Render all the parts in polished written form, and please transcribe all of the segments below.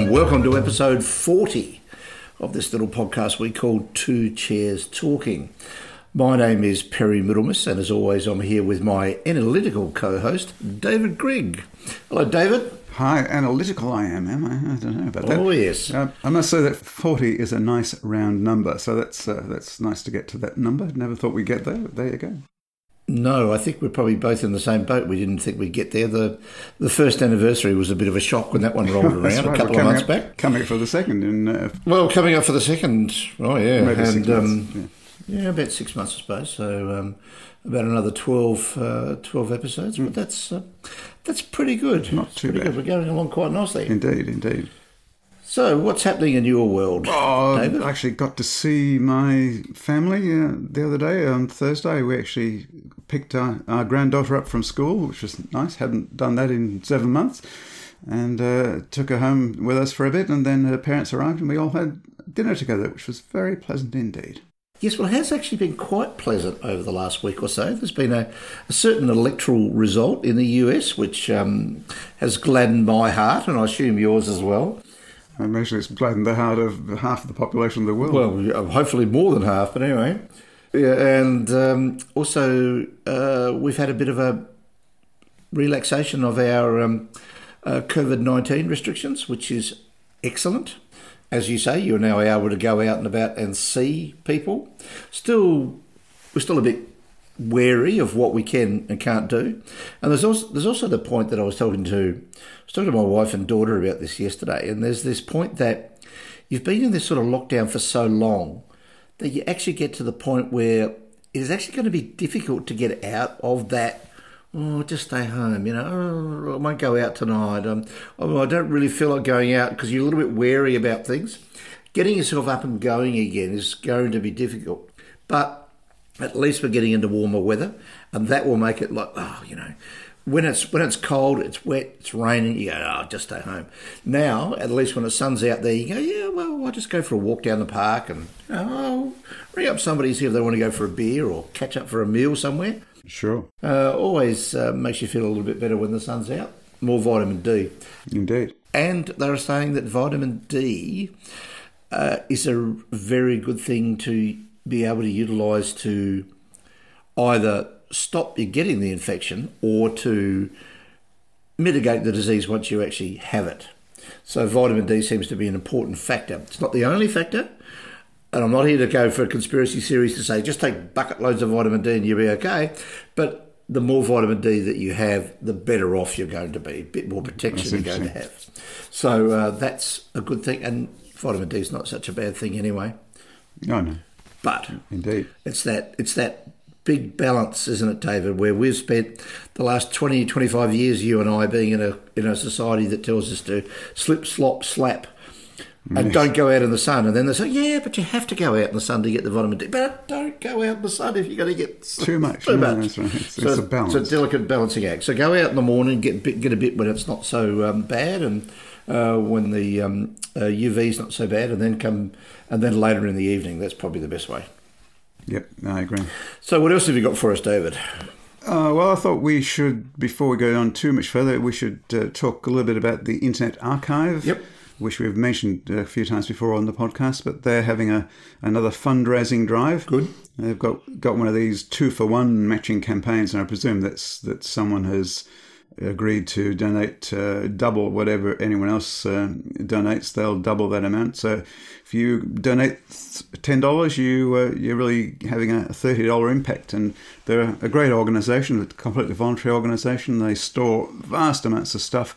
and welcome to episode 40 of this little podcast we call Two Chairs Talking. My name is Perry Middlemas, and as always I'm here with my analytical co-host, David Grigg. Hello, David. Hi, analytical I am I? I don't know about that. Oh, yes. I must say that 40 is a nice round number, so that's nice to get to that number. Never thought we'd get there, but there you go. No, I think we're probably both in the same boat. We didn't think we'd get there. The first anniversary was a bit of a shock when that one rolled around right. a couple of months back. Coming up for the second. Coming up for the second. Oh, yeah. Maybe 6 months. Yeah, about 6 months, I suppose. So about another 12 episodes. But that's pretty good. Not too bad. Good. We're going along quite nicely. Indeed. So what's happening in your world, David? I actually got to see my family the other day. On Thursday, we actually picked our granddaughter up from school, which was nice. Hadn't done that in 7 months. And took her home with us for a bit. And then her parents arrived and we all had dinner together, which was very pleasant indeed. Yes, well, it has actually been quite pleasant over the last week or so. There's been a certain electoral result in the US, which has gladdened my heart, and I assume yours as well. I imagine it's gladdened the heart of half of the population of the world. Well, hopefully more than half, but anyway. Yeah, and also we've had a bit of a relaxation of our COVID-19 restrictions, which is excellent. As you say, you're now able to go out and about and see people. We're still a bit wary of what we can and can't do. And there's also the point that I was talking to my wife and daughter about this yesterday, and there's this point that you've been in this sort of lockdown for so long that you actually get to the point where it is actually going to be difficult to get out of that. Oh, just stay home, I won't go out tonight. I don't really feel like going out because you're a little bit wary about things. Getting yourself up and going again is going to be difficult. But at least we're getting into warmer weather, and that will make it like, when it's cold, it's wet, it's raining, you go, just stay home. Now, at least when the sun's out there, you go, I'll just go for a walk down the park and I'll ring up somebody, see if they want to go for a beer or catch up for a meal somewhere. Sure. Always makes you feel a little bit better when the sun's out. More vitamin D. Indeed. And they were saying that vitamin D is a very good thing to be able to utilise to either stop you getting the infection or to mitigate the disease once you actually have it. So vitamin D seems to be an important factor. It's not the only factor. And I'm not here to go for a conspiracy theories to say just take bucket loads of vitamin D and you'll be okay. But the more vitamin D that you have, the better off you're going to be. A bit more protection you're going to have. So that's a good thing. And vitamin D is not such a bad thing anyway. No. But indeed, it's that big balance, isn't it, David, where we've spent the last 20, 25 years, you and I, being in a society that tells us to slip, slop, slap. And don't go out in the sun. And then they say, but you have to go out in the sun to get the vitamin D. But don't go out in the sun if you're going to get too much. Too much. That's right. It's a balance. It's a delicate balancing act. So go out in the morning, get a bit when it's not so bad, and when the UV's not so bad, and then later in the evening. That's probably the best way. Yep, I agree. So what else have you got for us, David? Well, I thought we should, before we go on too much further, we should talk a little bit about the Internet Archive. Yep. Which we've mentioned a few times before on the podcast, but they're having another fundraising drive. Good. They've got one of these 2-for-1 matching campaigns, and I presume that someone has agreed to donate double whatever anyone else donates. They'll double that amount. So if you donate $10, you're really having a $30 impact. And they're a great organisation, a completely voluntary organisation. They store vast amounts of stuff.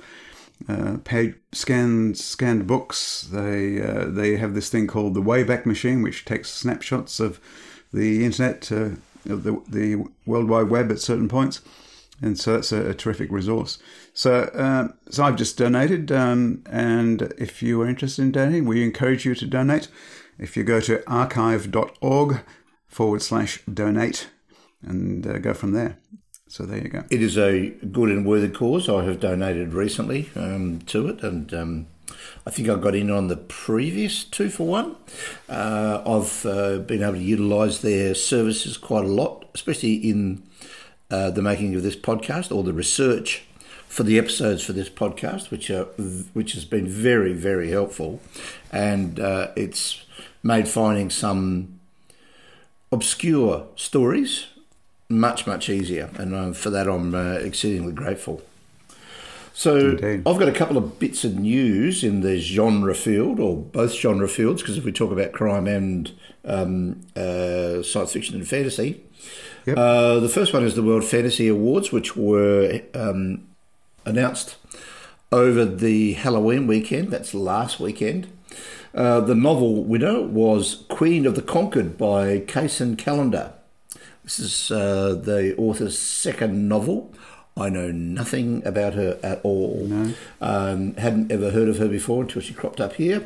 Scanned books. They have this thing called the Wayback Machine, which takes snapshots of the internet, of the World Wide Web at certain points, and so that's a terrific resource. So I've just donated, and if you are interested in donating, we encourage you to donate. If you go to archive.org/donate and go from there. So there you go. It is a good and worthy cause. I have donated recently to it, and I think I got in on the previous 2-for-1. I've been able to utilise their services quite a lot, especially in the making of this podcast or the research for the episodes for this podcast, which has been very, very helpful, and it's made finding some obscure stories much, much easier, and for that I'm exceedingly grateful. So Indeed. I've got a couple of bits of news in the genre field, or both genre fields, because if we talk about crime and science fiction and fantasy, Yep. the first one is the World Fantasy Awards, which were announced over the Halloween weekend. That's last weekend. The novel winner was Queen of the Conquered by Kaysen Callender. This is the author's second novel. I know nothing about her at all. No. Hadn't ever heard of her before until she cropped up here.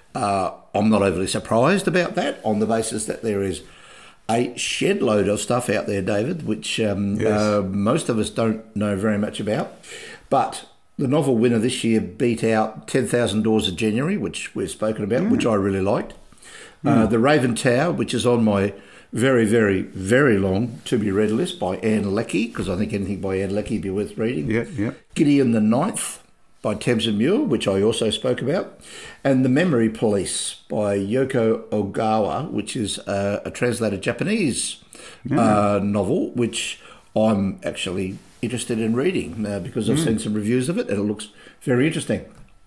I'm not overly surprised about that, on the basis that there is a shed load of stuff out there, David, which most of us don't know very much about. But the novel winner this year beat out 10,000 Doors of January, which we've spoken about, which I really liked. The Raven Tower, which is on my very, very, very long to-be-read list by Anne Leckie, because I think anything by Anne Leckie would be worth reading. Yeah. Gideon the Ninth by Tamsin Muir, which I also spoke about. And The Memory Police by Yoko Ogawa, which is a translated Japanese novel, which I'm actually interested in reading because I've seen some reviews of it and it looks very interesting.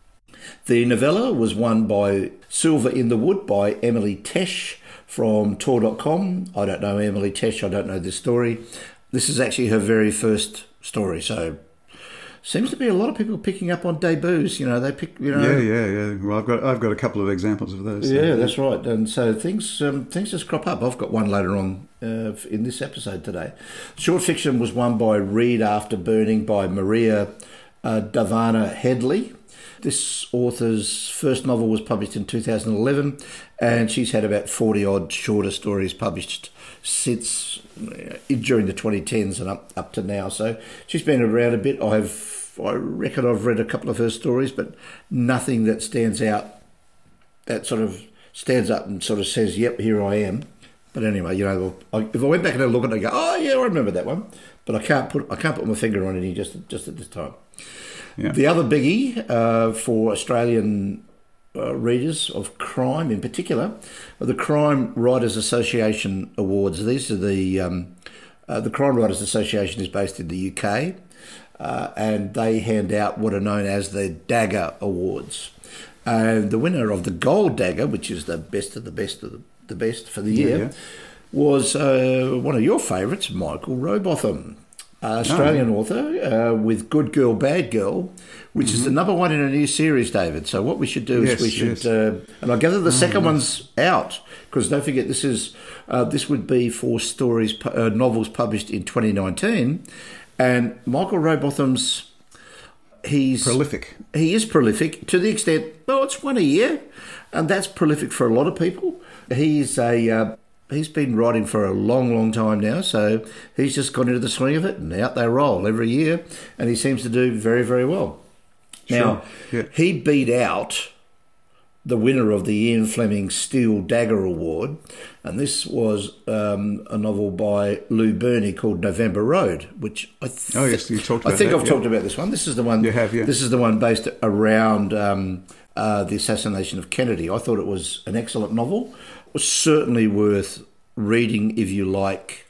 The novella was won by Silver in the Wood by Emily Tesh from Tor.com. I don't know Emily Tesh, I don't know this story. This is actually her very first story, so seems to be a lot of people picking up on debuts. They pick. Yeah. Well, I've got a couple of examples of those. Yeah, that's right. And so things just crop up. I've got one later on in this episode today. Short fiction was won by Read After Burning by Maria Davana Headley. This author's first novel was published in 2011, and she's had about 40-odd shorter stories published since during the 2010s and up to now. So she's been around a bit. I reckon I've read a couple of her stories, but nothing that stands out, that sort of stands up and sort of says, yep, here I am. But anyway, if I went back and had a look at it, I go, oh yeah, I remember that one. But I can't put my finger on any just at this time. Yeah. The other biggie for Australian readers of crime in particular are the Crime Writers Association Awards. These are the Crime Writers Association is based in the UK, and they hand out what are known as the Dagger Awards. And the winner of the Gold Dagger, which is the best of the best of the best for the year, was one of your favourites, Michael Rowbotham. Australian author with Good Girl, Bad Girl, which is the number one in a new series, David. So what we should do is we should, and I gather the second one's out, because don't forget this would be for novels published in 2019, and Michael Rowbotham's he's prolific. He is prolific to the extent, it's one a year, and that's prolific for a lot of people. He's been writing for a long, long time now, so he's just got into the swing of it, and out they roll every year, and he seems to do very, very well. Now, he beat out the winner of the Ian Fleming Steel Dagger Award, and this was a novel by Lou Burney called November Road, which you talked about. I think I've talked about this one. This is the one. You have, yeah. This is the one based around the assassination of Kennedy. I thought it was an excellent novel. It was certainly worth reading if you like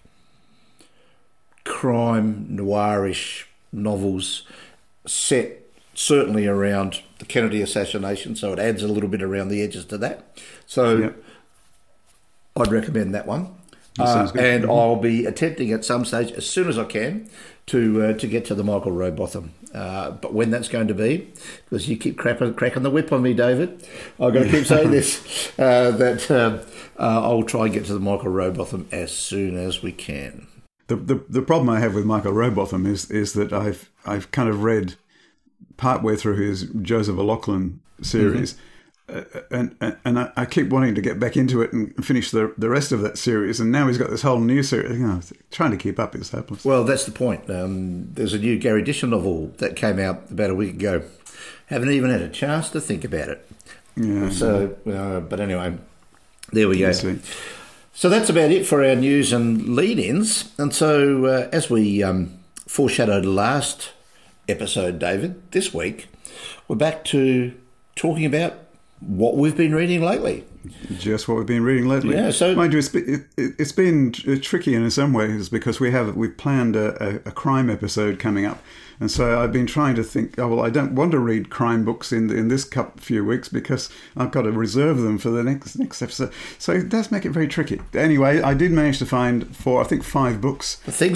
crime noirish novels set certainly around the Kennedy assassination, so it adds a little bit around the edges to that. So I'd recommend that one. Sounds good. And I'll be attempting at some stage, as soon as I can, to get to the Michael Rowbotham. But when that's going to be, because you keep cracking the whip on me, David, I've got to keep saying this, that I'll try and get to the Michael Rowbotham as soon as we can. The problem I have with Michael Rowbotham is that I've kind of read partway through his Joseph O'Loughlin series, and I keep wanting to get back into it and finish the rest of that series, and now he's got this whole new series. Trying to keep up is hopeless. Well, that's the point. There's a new Gary Disher novel that came out about a week ago. Haven't even had a chance to think about it. Yeah. So, but anyway, there we go. So that's about it for our news and lead-ins. And so, as we foreshadowed last episode, David, this week, we're back to talking about what we've been reading lately. Just what we've been reading lately. Yeah, so mind you, it's been tricky in some ways because we've planned a crime episode coming up, and so I've been trying to think. Oh well, I don't want to read crime books in this few weeks because I've got to reserve them for the next episode. So it does make it very tricky. Anyway, I did manage to find 5 books. the things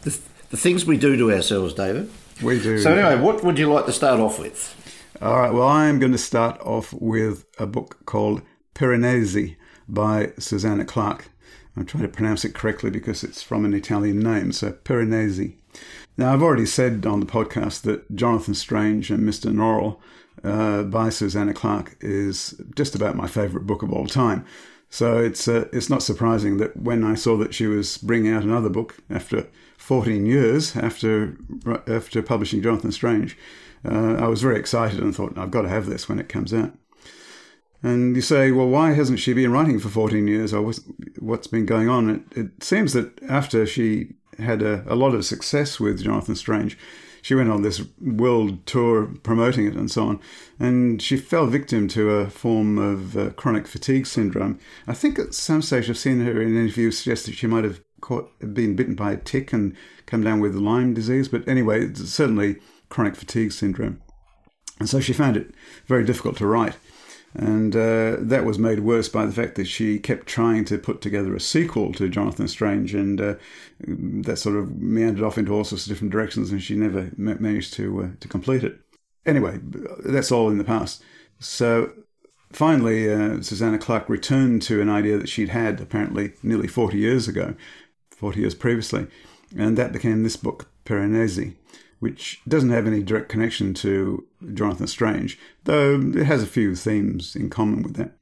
we do to ourselves, David. We do. So anyway, what would you like to start off with? All right. Well, I'm going to start off with a book called Piranesi by Susanna Clarke. I'm trying to pronounce it correctly because it's from an Italian name, so Piranesi. Now, I've already said on the podcast that Jonathan Strange and Mr. Norrell by Susanna Clarke is just about my favourite book of all time. So it's not surprising that when I saw that she was bringing out another book after 14 years after publishing Jonathan Strange, I was very excited and thought, I've got to have this when it comes out. And you say, well, why hasn't she been writing for 14 years, or what's been going on? It seems that after she had a lot of success with Jonathan Strange, she went on this world tour promoting it and so on, and she fell victim to a form of chronic fatigue syndrome. I think at some stage I've seen her in an interview suggest that she might have been bitten by a tick and come down with Lyme disease, but anyway, it's certainly chronic fatigue syndrome. And so she found it very difficult to write. And that was made worse by the fact that she kept trying to put together a sequel to Jonathan Strange, and that sort of meandered off into all sorts of different directions, and she never managed to complete it. Anyway, that's all in the past. So finally, Susanna Clarke returned to an idea that she'd had apparently nearly 40 years previously, and that became this book, Piranesi, which doesn't have any direct connection to Jonathan Strange, though it has a few themes in common with that.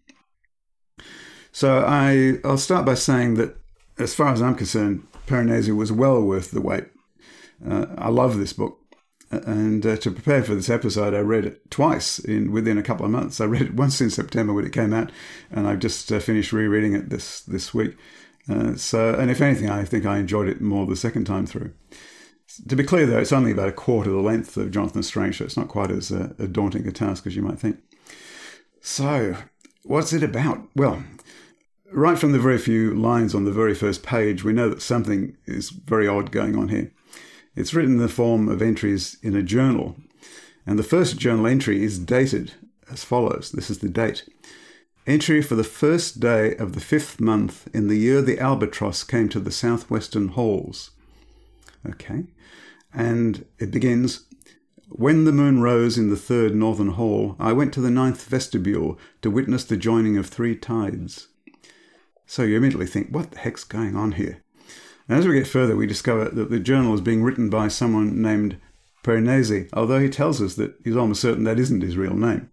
So I'll start by saying that, as far as I'm concerned, Piranesi was well worth the wait. I love this book, and to prepare for this episode, I read it twice within a couple of months. I read it once in September when it came out, and I've just finished rereading it this week. And if anything, I think I enjoyed it more the second time through. To be clear, though, it's only about a quarter the length of Jonathan Strange, so it's not quite as daunting a task as you might think. So, what's it about? Well, right from the very few lines on the very first page, we know that something is very odd going on here. It's written in the form of entries in a journal, and the first journal entry is dated as follows. This is the date. Entry for the first day of the 5th month in the year the albatross came to the southwestern halls. Okay. And it begins, when the moon rose in the 3rd northern hall, I went to the 9th vestibule to witness the joining of 3 tides. So you immediately think, what the heck's going on here? And as we get further, we discover that the journal is being written by someone named Piranesi, although he tells us that he's almost certain that isn't his real name.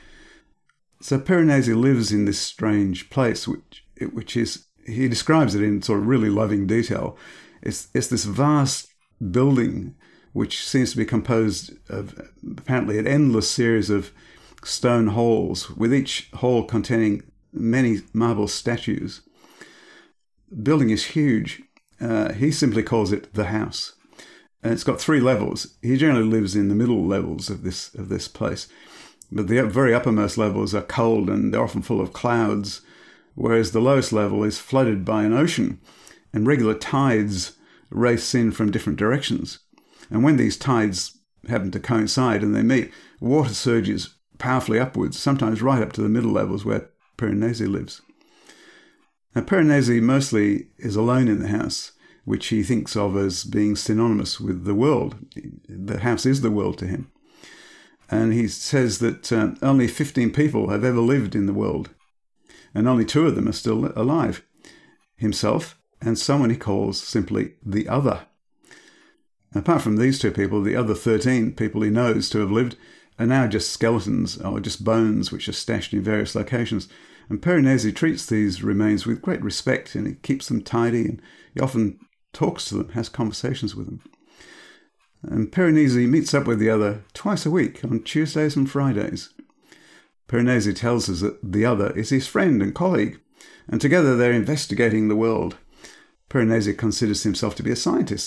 So Piranesi lives in this strange place, which is, he describes it in sort of really loving detail. It's this vast building which seems to be composed of apparently an endless series of stone halls, with each hall containing many marble statues. The building is huge. He simply calls it the house. And it's got 3 levels. He generally lives in the middle levels of this place. But the very uppermost levels are cold and they're often full of clouds, whereas the lowest level is flooded by an ocean, and regular tides race in from different directions. And when these tides happen to coincide and they meet, water surges powerfully upwards, sometimes right up to the middle levels where Piranesi lives. Now, Piranesi mostly is alone in the house, which he thinks of as being synonymous with the world. The house is the world to him. And he says that only 15 people have ever lived in the world, and only 2 of them are still alive. Himself and someone he calls simply the other. Apart from these 2 people, the other 13 people he knows to have lived are now just skeletons or just bones which are stashed in various locations. And Piranesi treats these remains with great respect, and he keeps them tidy, and he often talks to them, has conversations with them. And Piranesi meets up with the other twice a week on Tuesdays and Fridays. Piranesi tells us that the other is his friend and colleague, and together they're investigating the world. Piranesi considers himself to be a scientist,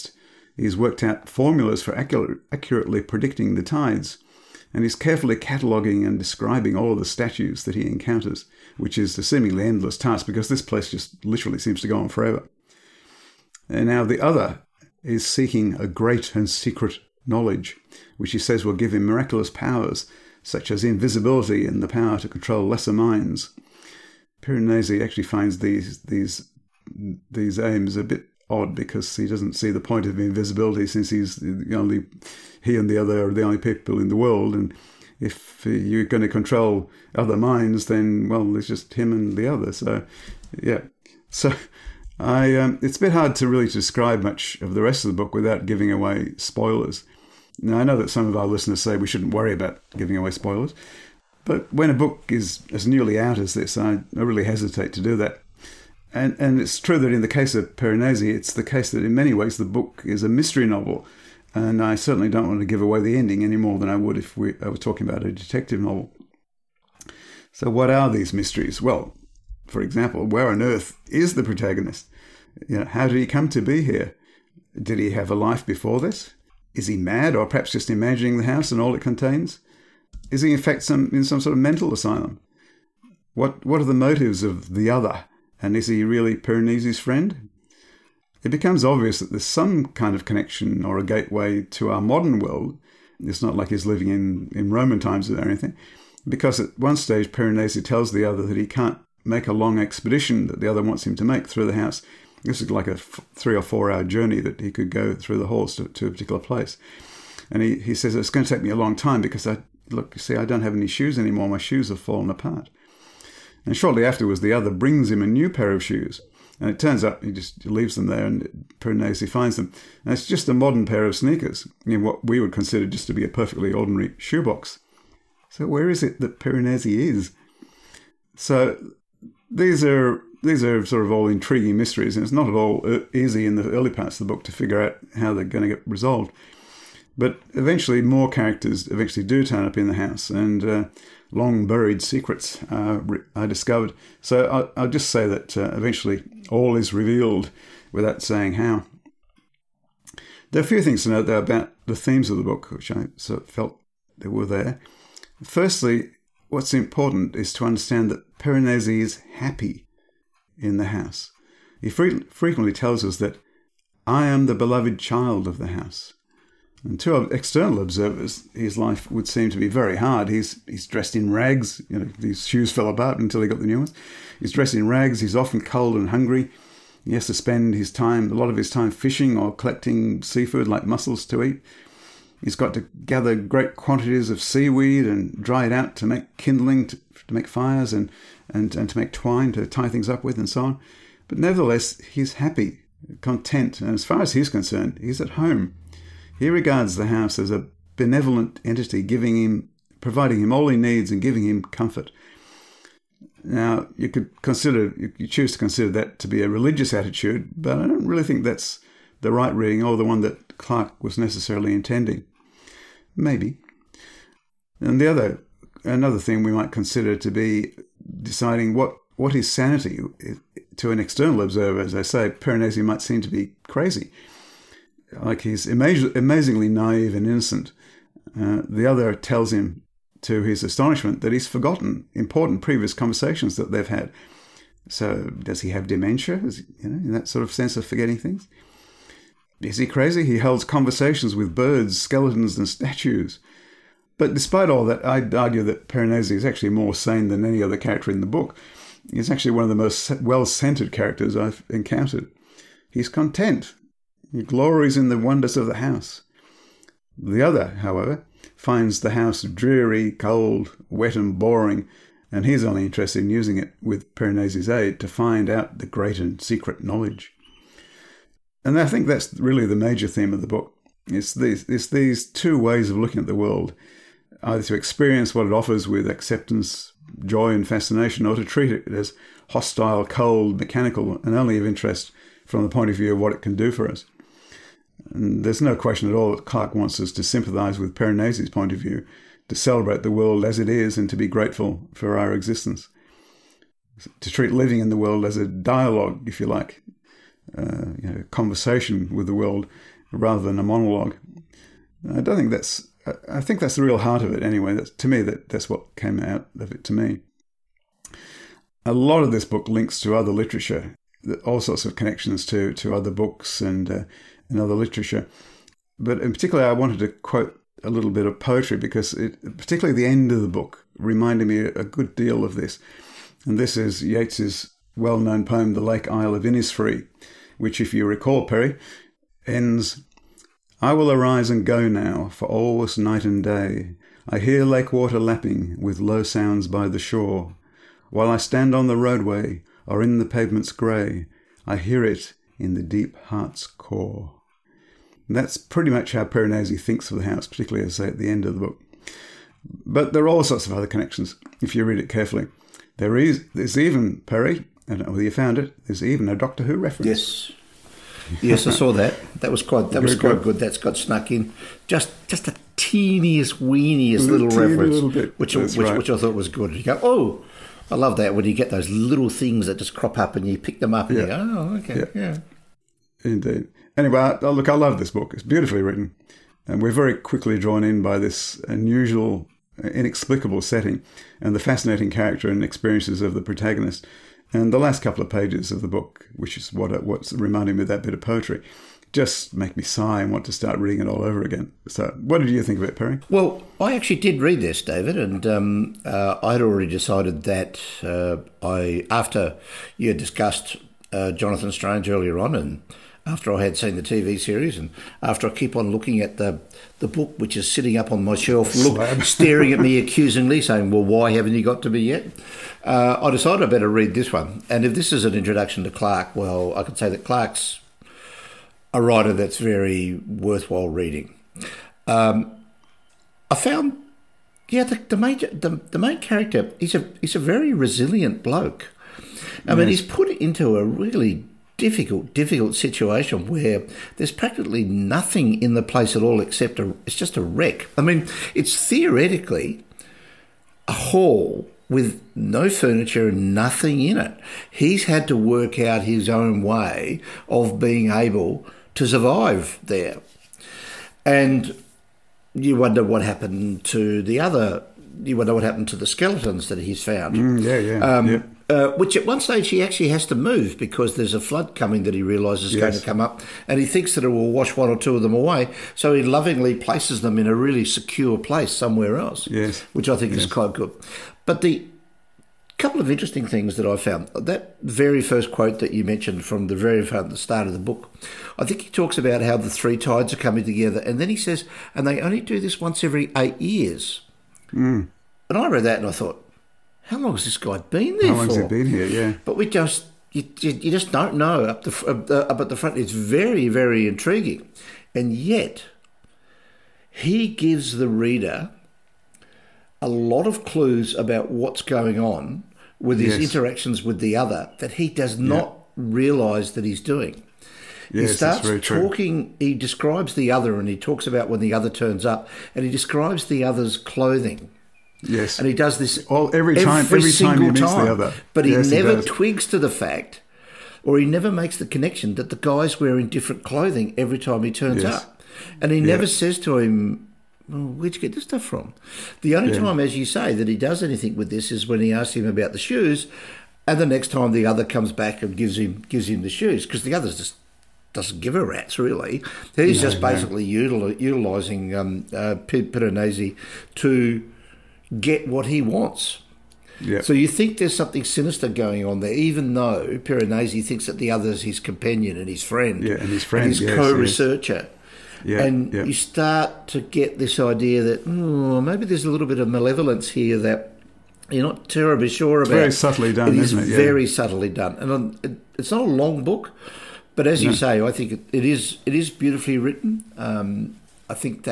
He's worked out formulas for accurately predicting the tides, and he's carefully cataloguing and describing all of the statues that he encounters, which is a seemingly endless task because this place just literally seems to go on forever. And now the other is seeking a great and secret knowledge, which he says will give him miraculous powers, such as invisibility and the power to control lesser minds. Piranesi actually finds these aims a bit odd because he doesn't see the point of invisibility, since he and the other are the only people in the world, and if you're going to control other minds, then, well, it's just him and the other. So, yeah. So it's a bit hard to really describe much of the rest of the book without giving away spoilers. Now, I know that some of our listeners say we shouldn't worry about giving away spoilers, but when a book is as newly out as this, I really hesitate to do that. And it's true that in the case of Piranesi, it's the case that in many ways the book is a mystery novel, and I certainly don't want to give away the ending any more than I would if I was talking about a detective novel. So what are these mysteries? Well, for example, where on earth is the protagonist? How did he come to be here? Did he have a life before this? Is he mad, or perhaps just imagining the house and all it contains? Is he in fact in some sort of mental asylum? What are the motives of the other? And is he really Piranesi's friend? It becomes obvious that there's some kind of connection or a gateway to our modern world. It's not like he's living in Roman times or anything, because at one stage Piranesi tells the other that he can't make a long expedition that the other wants him to make through the house. This is like a 3 or 4 hour journey that he could go through the halls to a particular place. And he says, it's going to take me a long time because I don't have any shoes anymore. My shoes have fallen apart. And shortly afterwards, the other brings him a new pair of shoes. And it turns out he just leaves them there, and Piranesi finds them. And it's just a modern pair of sneakers in what we would consider just to be a perfectly ordinary shoebox. So where is it that Piranesi is? So these are sort of all intriguing mysteries, and it's not at all easy in the early parts of the book to figure out how they're going to get resolved. But eventually, more characters do turn up in the house, and long-buried secrets are discovered. So I'll just say that eventually all is revealed without saying how. There are a few things to note, though, about the themes of the book, which I sort of felt they were there. Firstly, what's important is to understand that Piranesi is happy in the house. He frequently tells us that I am the beloved child of the house. And to external observers, his life would seem to be very hard. He's dressed in rags. These shoes fell apart until he got the new ones. He's dressed in rags. He's often cold and hungry. He has to spend a lot of his time fishing or collecting seafood like mussels to eat. He's got to gather great quantities of seaweed and dry it out to make kindling, to make fires and to make twine to tie things up with and so on. But nevertheless, he's happy, content. And as far as he's concerned, he's at home. He regards the house as a benevolent entity, providing him all he needs and giving him comfort. Now, you choose to consider that to be a religious attitude, but I don't really think that's the right reading or the one that Clarke was necessarily intending. Maybe. And another thing we might consider to be deciding what is sanity. To an external observer, as I say, Piranesi might seem to be crazy. Like he's amazingly naive and innocent. The other tells him, to his astonishment, that he's forgotten important previous conversations that they've had. So does he have dementia? In that sort of sense of forgetting things? Is he crazy? He holds conversations with birds, skeletons, and statues. But despite all that, I'd argue that Piranesi is actually more sane than any other character in the book. He's actually one of the most well-centered characters I've encountered. He's content. He glories in the wonders of the house. The other, however, finds the house dreary, cold, wet and boring, and he's only interested in using it with Piranesi's aid to find out the great and secret knowledge. And I think that's really the major theme of the book. It's these two ways of looking at the world, either to experience what it offers with acceptance, joy and fascination, or to treat it as hostile, cold, mechanical, and only of interest from the point of view of what it can do for us. And there's no question at all that Clarke wants us to sympathise with Piranesi's point of view, to celebrate the world as it is and to be grateful for our existence. To treat living in the world as a dialogue, if you like, conversation with the world, rather than a monologue. I don't think that's. I think that's the real heart of it. Anyway, that's what came out of it to me. A lot of this book links to other literature, all sorts of connections to other books and other literature. But in particular, I wanted to quote a little bit of poetry because particularly the end of the book reminded me a good deal of this. And this is Yeats's well-known poem, The Lake Isle of Innisfree, which, if you recall, Perry, ends, I will arise and go now, for all was night and day. I hear lake water lapping with low sounds by the shore. While I stand on the roadway or in the pavement's grey, I hear it in the deep heart's core. And that's pretty much how Piranesi thinks of the house, particularly, as I say, at the end of the book. But there are all sorts of other connections, if you read it carefully. There's even, Perry, I don't know whether you found it, there's even a Doctor Who reference. Yes, I saw that. That was quite good. That's got snuck in. Just a teeniest, weeniest little reference, little bit. which I thought was good. You go, oh, I love that when you get those little things that just crop up and you pick them up and you go, oh, okay, yeah. Indeed. Anyway, look, I love this book. It's beautifully written. And we're very quickly drawn in by this unusual, inexplicable setting and the fascinating character and experiences of the protagonist. And the last couple of pages of the book, which is what's reminding me of that bit of poetry, just make me sigh and want to start reading it all over again. So what did you think of it, Perry? Well, I actually did read this, David, and I had already decided that after you had discussed Jonathan Strange earlier on, and after I had seen the TV series, and after I keep on looking at the book, which is sitting up on my shelf, staring at me accusingly, saying, well, why haven't you got to me yet? I decided I better read this one. And if this is an introduction to Clarke, well, I could say that Clarke's a writer that's very worthwhile reading. I found, the main character, he's a very resilient bloke. I mean, he's put into a really difficult situation where there's practically nothing in the place at all except it's just a wreck. I mean, it's theoretically a hall with no furniture and nothing in it. He's had to work out his own way of being able to survive there. And you wonder what happened to the skeletons that he's found. Which at one stage he actually has to move because there's a flood coming that he realises is going to come up, and he thinks that it will wash one or two of them away, so he lovingly places them in a really secure place somewhere else, which I think is quite good. But the couple of interesting things that I found, that very first quote that you mentioned from the start of the book, I think he talks about how the three tides are coming together, and then he says, and they only do this once every 8 years. And I read that and I thought, how long has this guy been there for? How long has he been here, yeah. But you just don't know up at the front. It's very, very intriguing. And yet, he gives the reader a lot of clues about what's going on with his interactions with the other that he does not realise that he's doing. He starts talking, he describes the other, and he talks about when the other turns up, and he describes the other's clothing. Yes. And he does this every time he meets the other. But he never twigs to the fact, or he never makes the connection that the guy's wearing different clothing every time he turns up. And he never says to him, well, where'd you get this stuff from? The only time, as you say, that he does anything with this is when he asks him about the shoes, and the next time the other comes back and gives him the shoes, because the other's just doesn't give a rat's, really. He's just basically utilising Piranesi to get what he wants. Yeah. So you think there's something sinister going on there, even though Piranesi thinks that the other's his companion and his friend. Yeah, and his co-researcher. Yeah, and you start to get this idea that maybe there's a little bit of malevolence here that you're not terribly sure about. Very subtly done, isn't it? It is very subtly done. And it's not a long book, but as you say, I think it is beautifully written. I think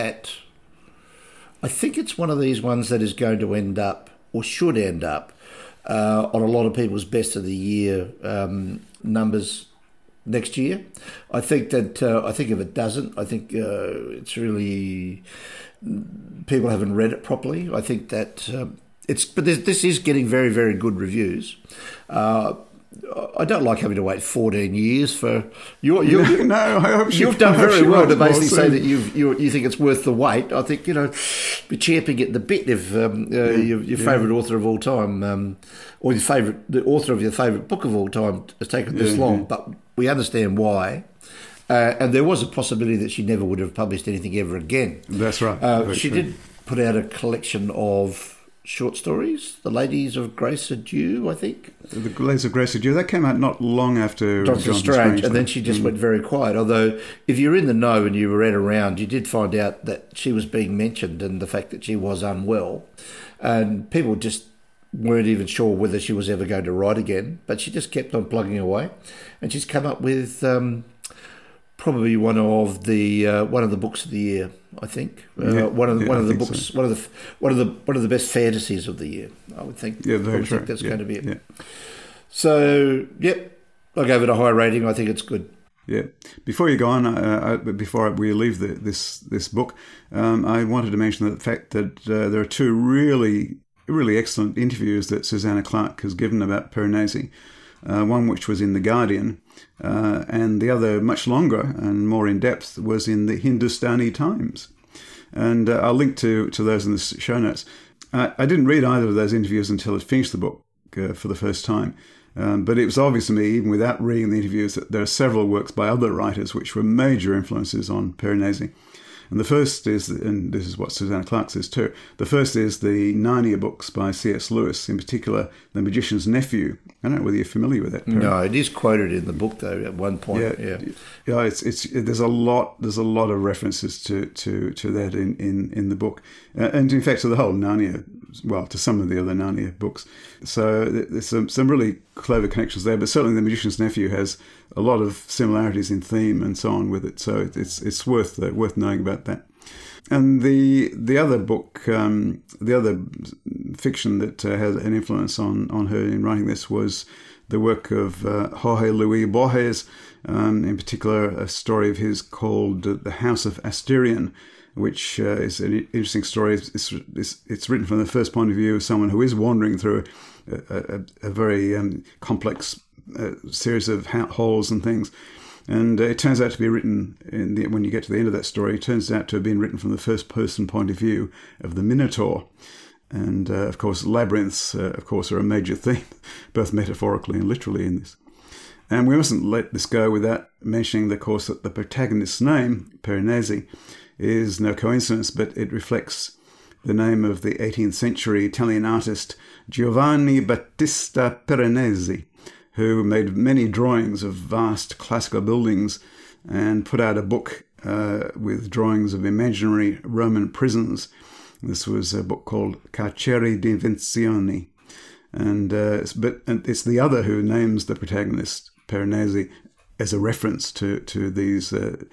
it's one of these ones that is going to end up, or should end up, on a lot of people's best of the year numbers next year. I think if it doesn't, I think it's really, people haven't read it properly. I think that but this is getting very, very good reviews. I don't like having to wait 14 years for No, I hope you've done very well to basically say that you think it's worth the wait. I think be champing at the bit if your favourite author of all time, or the author of your favourite book of all time has taken this long. But we understand why. And there was a possibility that she never would have published anything ever again. That's right. She did put out a collection of short stories, The Ladies of Grace Adieu, I think. The Ladies of Grace Adieu, that came out not long after Jonathan Strange. And then she just went very quiet. Although, if you're in the know and you read around, you did find out that she was being mentioned and the fact that she was unwell. And people just weren't even sure whether she was ever going to write again. But she just kept on plugging away. And she's come up with probably one of the books of the year, I think. One of the best fantasies of the year, I would think. Yeah, very true. I think that's going to be it. Yeah. So, I gave it a high rating. I think it's good. Yeah. Before you go on, before we leave this book, I wanted to mention the fact that there are two really, really excellent interviews that Susanna Clarke has given about Piranesi. One which was in The Guardian, and the other, much longer and more in depth, was in the Hindustani Times. And I'll link to those in the show notes. I didn't read either of those interviews until I finished the book for the first time. But it was obvious to me, even without reading the interviews, that there are several works by other writers which were major influences on Piranesi. And the first is, and this is what Susanna Clarke says too, the first is the Narnia books by C.S. Lewis, in particular The Magician's Nephew. I don't know whether you're familiar with that, Perry. No, it is quoted in the book though at one point. Yeah. It's there's a lot of references to that in the book, and in fact to the whole Narnia, well, to some of the other Narnia books. So there's some really clever connections there, but certainly The Magician's Nephew has a lot of similarities in theme and so on with it. So it's worth knowing about that. And the other book, the other fiction that had an influence on her in writing this was the work of Jorge Luis Borges, in particular a story of his called The House of Asterion, which is an interesting story. It's written from the first point of view of someone who is wandering through a very complex series of halls and things. And it turns out to be written, when you get to the end of that story, it turns out to have been written from the first-person point of view of the Minotaur. And, of course, labyrinths, of course, are a major theme, both metaphorically and literally in this. And we mustn't let this go without mentioning, of course, that the protagonist's name, Piranesi, is no coincidence, but it reflects the name of the 18th century Italian artist Giovanni Battista Piranesi, who made many drawings of vast classical buildings and put out a book with drawings of imaginary Roman prisons. This was a book called Carceri d'Invenzioni. And it's the other who names the protagonist, Piranesi, as a reference to these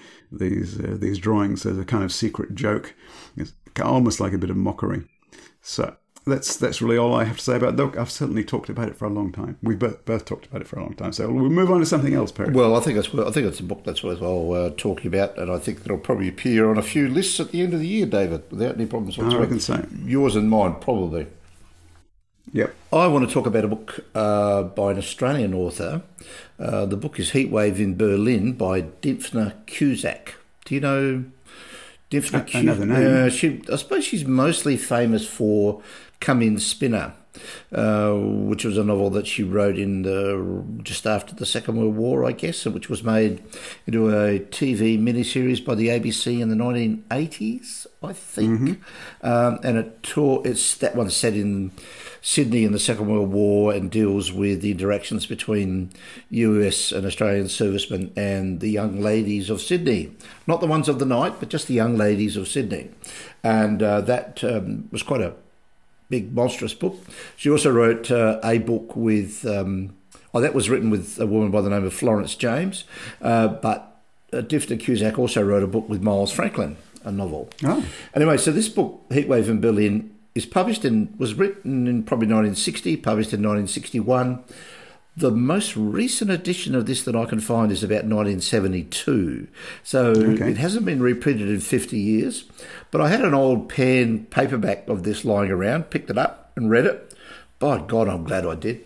drawings as a kind of secret joke. It's almost like a bit of mockery. So that's really all I have to say about it. I've certainly talked about it for a long time. We've both talked about it for a long time. So we'll move on to something else, Perry. Well, I think it's a book that's worthwhile talking about, and I think it'll probably appear on a few lists at the end of the year, David, without any problems whatsoever. I reckon so. Yours and mine, probably. Yep. I want to talk about a book by an Australian author. The book is Heatwave in Berlin by Dymphna Cusack. Do you know Dymphna Cusack? Another name. I suppose she's mostly famous for Come In Spinner, which was a novel that she wrote in just after the Second World War, I guess, which was made into a TV miniseries by the ABC in the 1980s, I think. Mm-hmm. And that one's set in Sydney in the Second World War and deals with the interactions between US and Australian servicemen and the young ladies of Sydney. Not the ones of the night, but just the young ladies of Sydney. And that was quite a big, monstrous book. She also wrote a book with, that was written with a woman by the name of Florence James, but Dymphna Cusack also wrote a book with Miles Franklin, a novel. Oh. Anyway, so this book, Heatwave in Berlin, was written in probably 1960, published in 1961. The most recent edition of this that I can find is about 1972. So It hasn't been reprinted in 50 years. But I had an old pen paperback of this lying around, picked it up and read it. By God, I'm glad I did.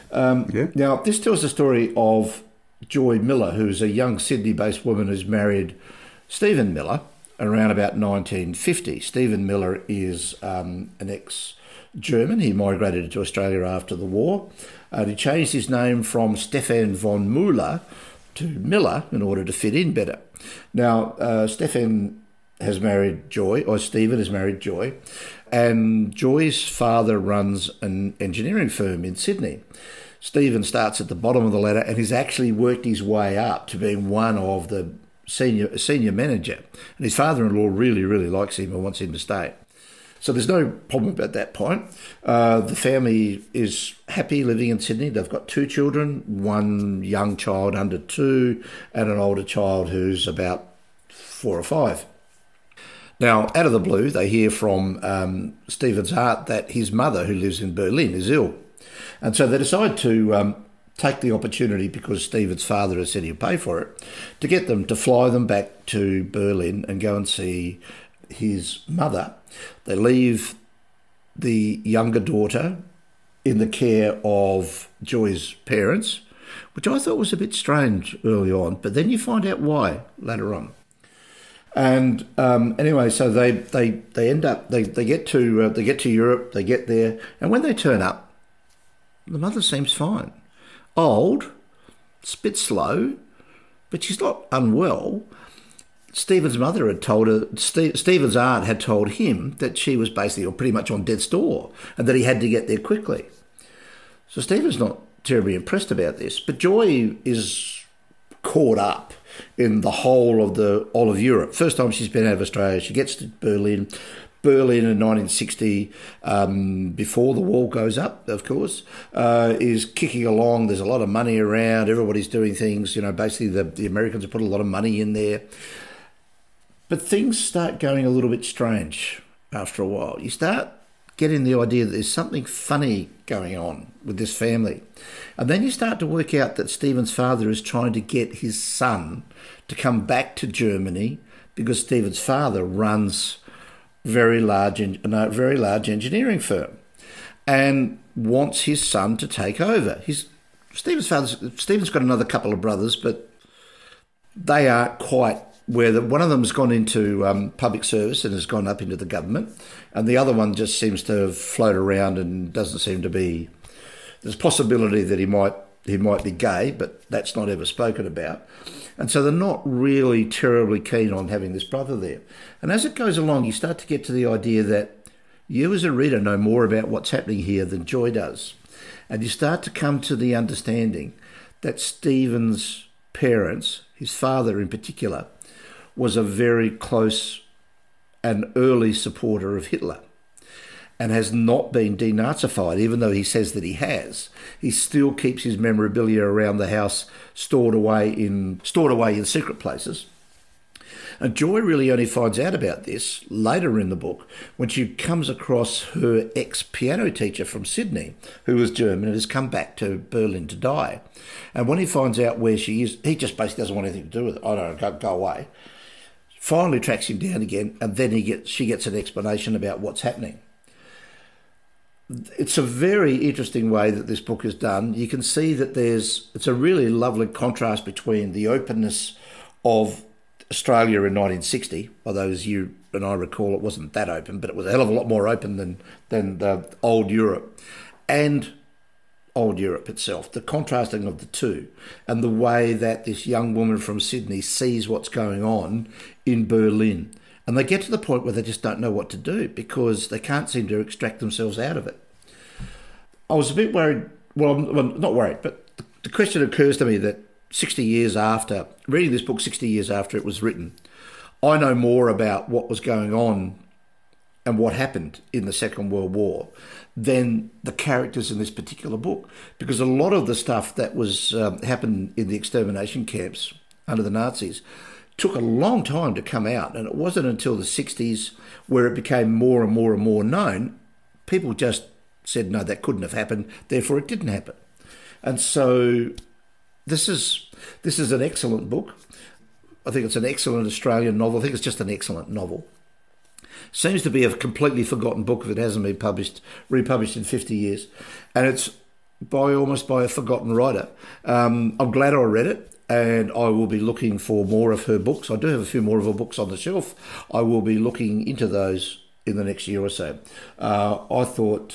Yeah. Now, this tells the story of Joy Miller, who's a young Sydney-based woman who's married Stephen Miller around about 1950. Stephen Miller is an ex-German. He migrated to Australia after the war. He changed his name from Stefan von Müller to Miller in order to fit in better. Now, Stephen has married Joy, or Stephen has married Joy, and Joy's father runs an engineering firm in Sydney. Stephen starts at the bottom of the ladder and he's actually worked his way up to being one of the senior manager. And his father-in-law really, really likes him and wants him to stay. So there's no problem at that point. The family is happy living in Sydney. They've got 2 children, one young child under 2 and an older child who's about 4 or 5. Now, out of the blue, they hear from Stephen's aunt that his mother, who lives in Berlin, is ill. And so they decide to take the opportunity, because Stephen's father has said he'll pay for it, to get them to fly them back to Berlin and go and see his mother. They leave the younger daughter in the care of Joy's parents, which I thought was a bit strange early on, but then you find out why later on. And anyway, so they end up they get to Europe, they get there, and when they turn up, the mother seems fine. Old, it's a bit slow, but she's not unwell. Stephen's mother had told her, Stephen's aunt had told him that she was basically or pretty much on death's door and that he had to get there quickly. So Stephen's not terribly impressed about this, but Joy is caught up in the whole of Europe. First time she's been out of Australia, she gets to Berlin in 1960, before the wall goes up, of course, is kicking along. There's a lot of money around. Everybody's doing things. Basically the Americans have put a lot of money in there. But things start going a little bit strange after a while. You start getting the idea that there's something funny going on with this family. And then you start to work out that Stephen's father is trying to get his son to come back to Germany because Stephen's father runs a very large engineering firm and wants his son to take over. Stephen's got another couple of brothers, but they aren't quite where one of them's gone into public service and has gone up into the government, and the other one just seems to float around and doesn't seem to be. There's a possibility that he might be gay, but that's not ever spoken about. And so they're not really terribly keen on having this brother there. And as it goes along, you start to get to the idea that you as a reader know more about what's happening here than Joy does. And you start to come to the understanding that Stephen's parents, his father in particular, was a very close and early supporter of Hitler and has not been denazified, even though he says that he has. He still keeps his memorabilia around the house stored away in secret places. And Joy really only finds out about this later in the book when she comes across her ex-piano teacher from Sydney, who was German and has come back to Berlin to die. And when he finds out where she is, he just basically doesn't want anything to do with it. I don't know, go away. Finally tracks him down again, and then she gets an explanation about what's happening. It's a very interesting way that this book is done. You can see that it's a really lovely contrast between the openness of Australia in 1960, although as you and I recall it wasn't that open, but it was a hell of a lot more open than the old Europe, and old Europe itself, the contrasting of the two, and the way that this young woman from Sydney sees what's going on in Berlin. And they get to the point where they just don't know what to do because they can't seem to extract themselves out of it. I was a bit worried, well, not worried, but the question occurs to me that 60 years after, reading this book 60 years after it was written, I know more about what was going on and what happened in the Second World War than the characters in this particular book, because a lot of the stuff that was happened in the extermination camps under the Nazis took a long time to come out, and it wasn't until the 60s where it became more and more and more known. People just said, no, that couldn't have happened, therefore it didn't happen. And so this is an excellent book. I think it's an excellent Australian novel. I think it's just an excellent novel. Seems to be a completely forgotten book if it hasn't been republished in 50 years. And it's almost by a forgotten writer. I'm glad I read it, and I will be looking for more of her books. I do have a few more of her books on the shelf. I will be looking into those in the next year or so. I thought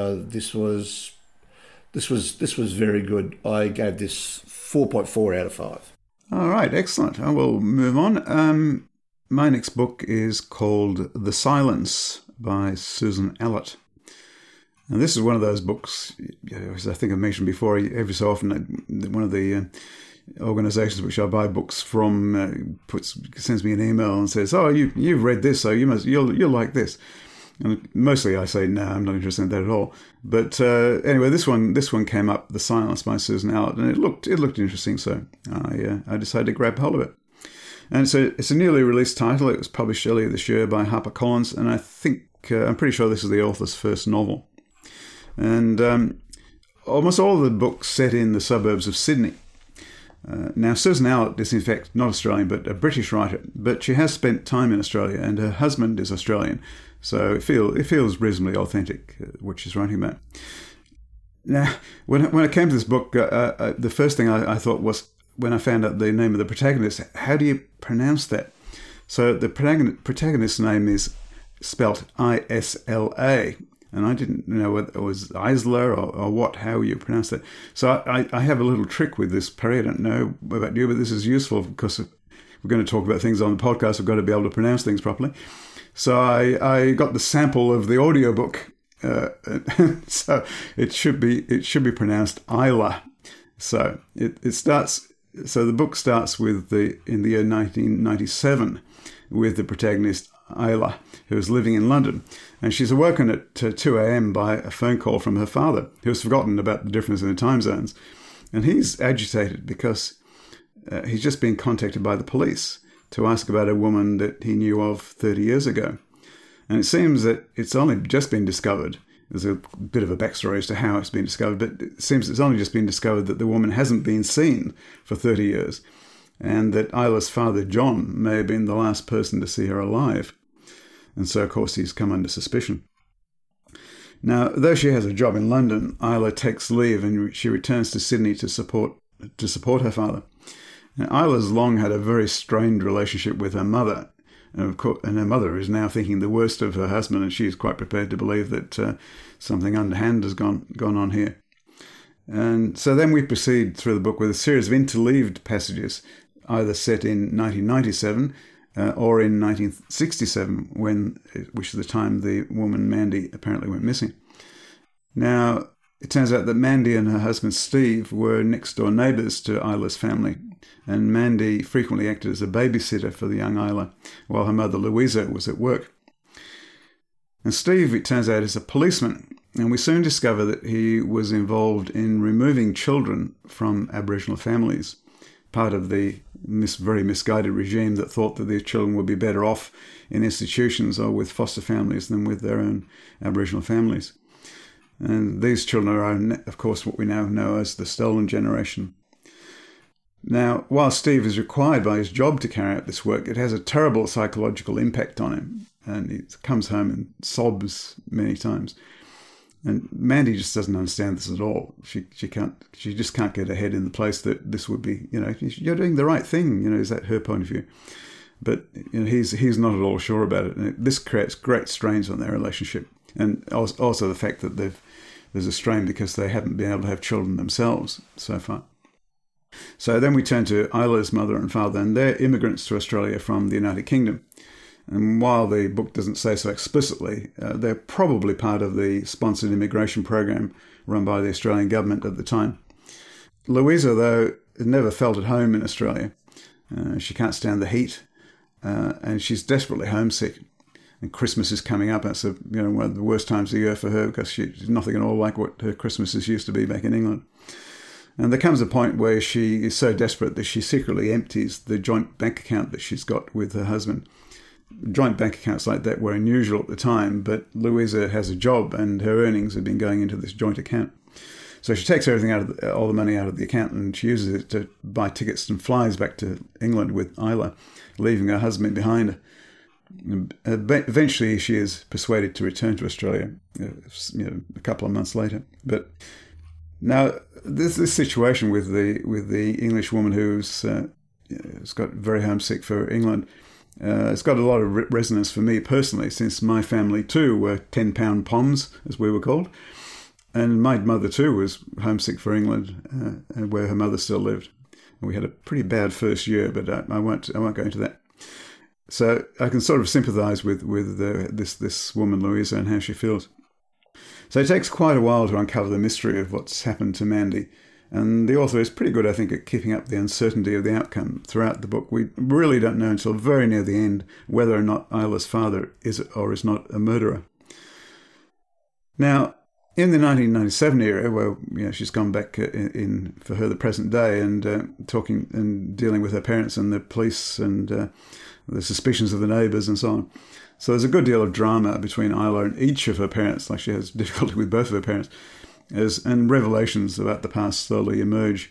this was very good. I gave this 4.4 out of 5. All right, excellent. I will move on. My next book is called The Silence by Susan Allott. And this is one of those books, as I think I've mentioned before, every so often one of the organisations which I buy books from sends me an email and says, "Oh, you've read this, so you'll like this." And mostly I say, "No, I'm not interested in that at all." But anyway, this one came up, The Silence by Susan Allott, and it looked interesting, so I decided to grab hold of it. And it's a newly released title. It was published earlier this year by HarperCollins, and I think I'm pretty sure this is the author's first novel. And almost all of the books set in the suburbs of Sydney. Now, Susan Allott is in fact not Australian, but a British writer, but she has spent time in Australia, and her husband is Australian, so it feels reasonably authentic, what she's writing about. Now, when I came to this book, the first thing I thought was, when I found out the name of the protagonist, how do you pronounce that? So the protagonist's name is spelt Isla, and I didn't know whether it was Isla or what, how you pronounce that. So I have a little trick with this, Perry. I don't know about you, but this is useful because if we're going to talk about things on the podcast, we've got to be able to pronounce things properly. So I got the sample of the audiobook, so it should be pronounced Isla. So it starts. So the book starts in the year 1997 with the protagonist Isla, who is living in London, and she's awoken at 2 a.m. by a phone call from her father, who has forgotten about the difference in the time zones, and he's agitated because he's just been contacted by the police to ask about a woman that he knew of 30 years ago, and it seems that it's only just been discovered. There's a bit of a backstory as to how it's been discovered, but it seems it's only just been discovered that the woman hasn't been seen for 30 years, and that Isla's father, John, may have been the last person to see her alive. And so, of course, he's come under suspicion. Now, though she has a job in London, Isla takes leave and she returns to Sydney to support her father. Now, Isla's long had a very strained relationship with her mother, and her mother is now thinking the worst of her husband, and she is quite prepared to believe that something underhand has gone on here. And so then we proceed through the book with a series of interleaved passages, either set in 1997 or in 1967, which is the time the woman Mandy apparently went missing. Now, it turns out that Mandy and her husband Steve were next-door neighbours to Isla's family, and Mandy frequently acted as a babysitter for the young Isla, while her mother Louisa was at work. And Steve, it turns out, is a policeman, and we soon discover that he was involved in removing children from Aboriginal families, part of the very misguided regime that thought that these children would be better off in institutions or with foster families than with their own Aboriginal families. And these children are, of course, what we now know as the stolen generation. Now, while Steve is required by his job to carry out this work, it has a terrible psychological impact on him, and he comes home and sobs many times. And Mandy just doesn't understand this at all. She just can't get her head in the place that this would be, you're doing the right thing, is that her point of view? But he's not at all sure about it, and this creates great strains on their relationship, and also the fact that there's a strain because they haven't been able to have children themselves so far. So then we turn to Isla's mother and father, and they're immigrants to Australia from the United Kingdom. And while the book doesn't say so explicitly, they're probably part of the sponsored immigration program run by the Australian government at the time. Louisa, though, never felt at home in Australia. She can't stand the heat, and she's desperately homesick. And Christmas is coming up. That's one of the worst times of the year for her because she's nothing at all like what her Christmases used to be back in England. And there comes a point where she is so desperate that she secretly empties the joint bank account that she's got with her husband. Joint bank accounts like that were unusual at the time, but Louisa has a job and her earnings have been going into this joint account. So she takes everything all the money out of the account, and she uses it to buy tickets and flies back to England with Isla, leaving her husband behind her. Eventually, she is persuaded to return to Australia, a couple of months later. But Now, this situation with the English woman who's got very homesick for England, it's got a lot of resonance for me personally, since my family too were 10-pound Poms, as we were called. And my mother too was homesick for England, where her mother still lived. And we had a pretty bad first year, but I won't go into that. So I can sort of sympathise with this woman Louisa and how she feels. So it takes quite a while to uncover the mystery of what's happened to Mandy. And the author is pretty good, I think, at keeping up the uncertainty of the outcome throughout the book. We really don't know until very near the end whether or not Isla's father is or is not a murderer. Now, in the 1997 era, where she's gone back in for her the present day, and talking and dealing with her parents and the police and the suspicions of the neighbours and so on. So there's a good deal of drama between Isla and each of her parents, like she has difficulty with both of her parents, and revelations about the past slowly emerge.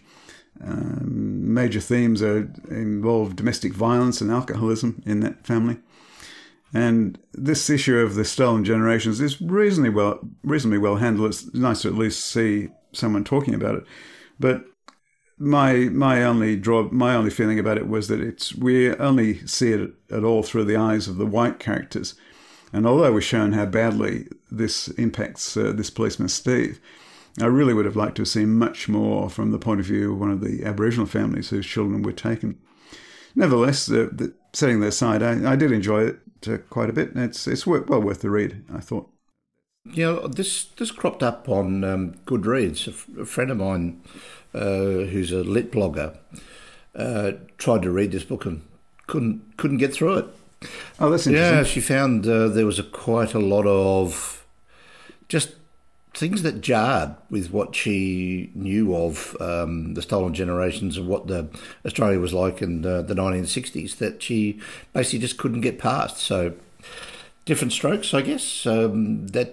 Major themes involve domestic violence and alcoholism in that family. And this issue of the stolen generations is reasonably well handled. It's nice to at least see someone talking about it. But my only feeling about it was that we only see it at all through the eyes of the white characters. And although we're shown how badly this impacts this policeman Steve, I really would have liked to have seen much more from the point of view of one of the Aboriginal families whose children were taken. Nevertheless, setting that aside, I did enjoy it quite a bit. It's well worth the read, I thought. This cropped up on Goodreads. A friend of mine who's a lit blogger tried to read this book and couldn't get through it. Oh, that's interesting. Yeah, she found there was quite a lot of just things that jarred with what she knew of the stolen generations and what the Australia was like in the 1960s that she basically just couldn't get past. So different strokes, I guess. That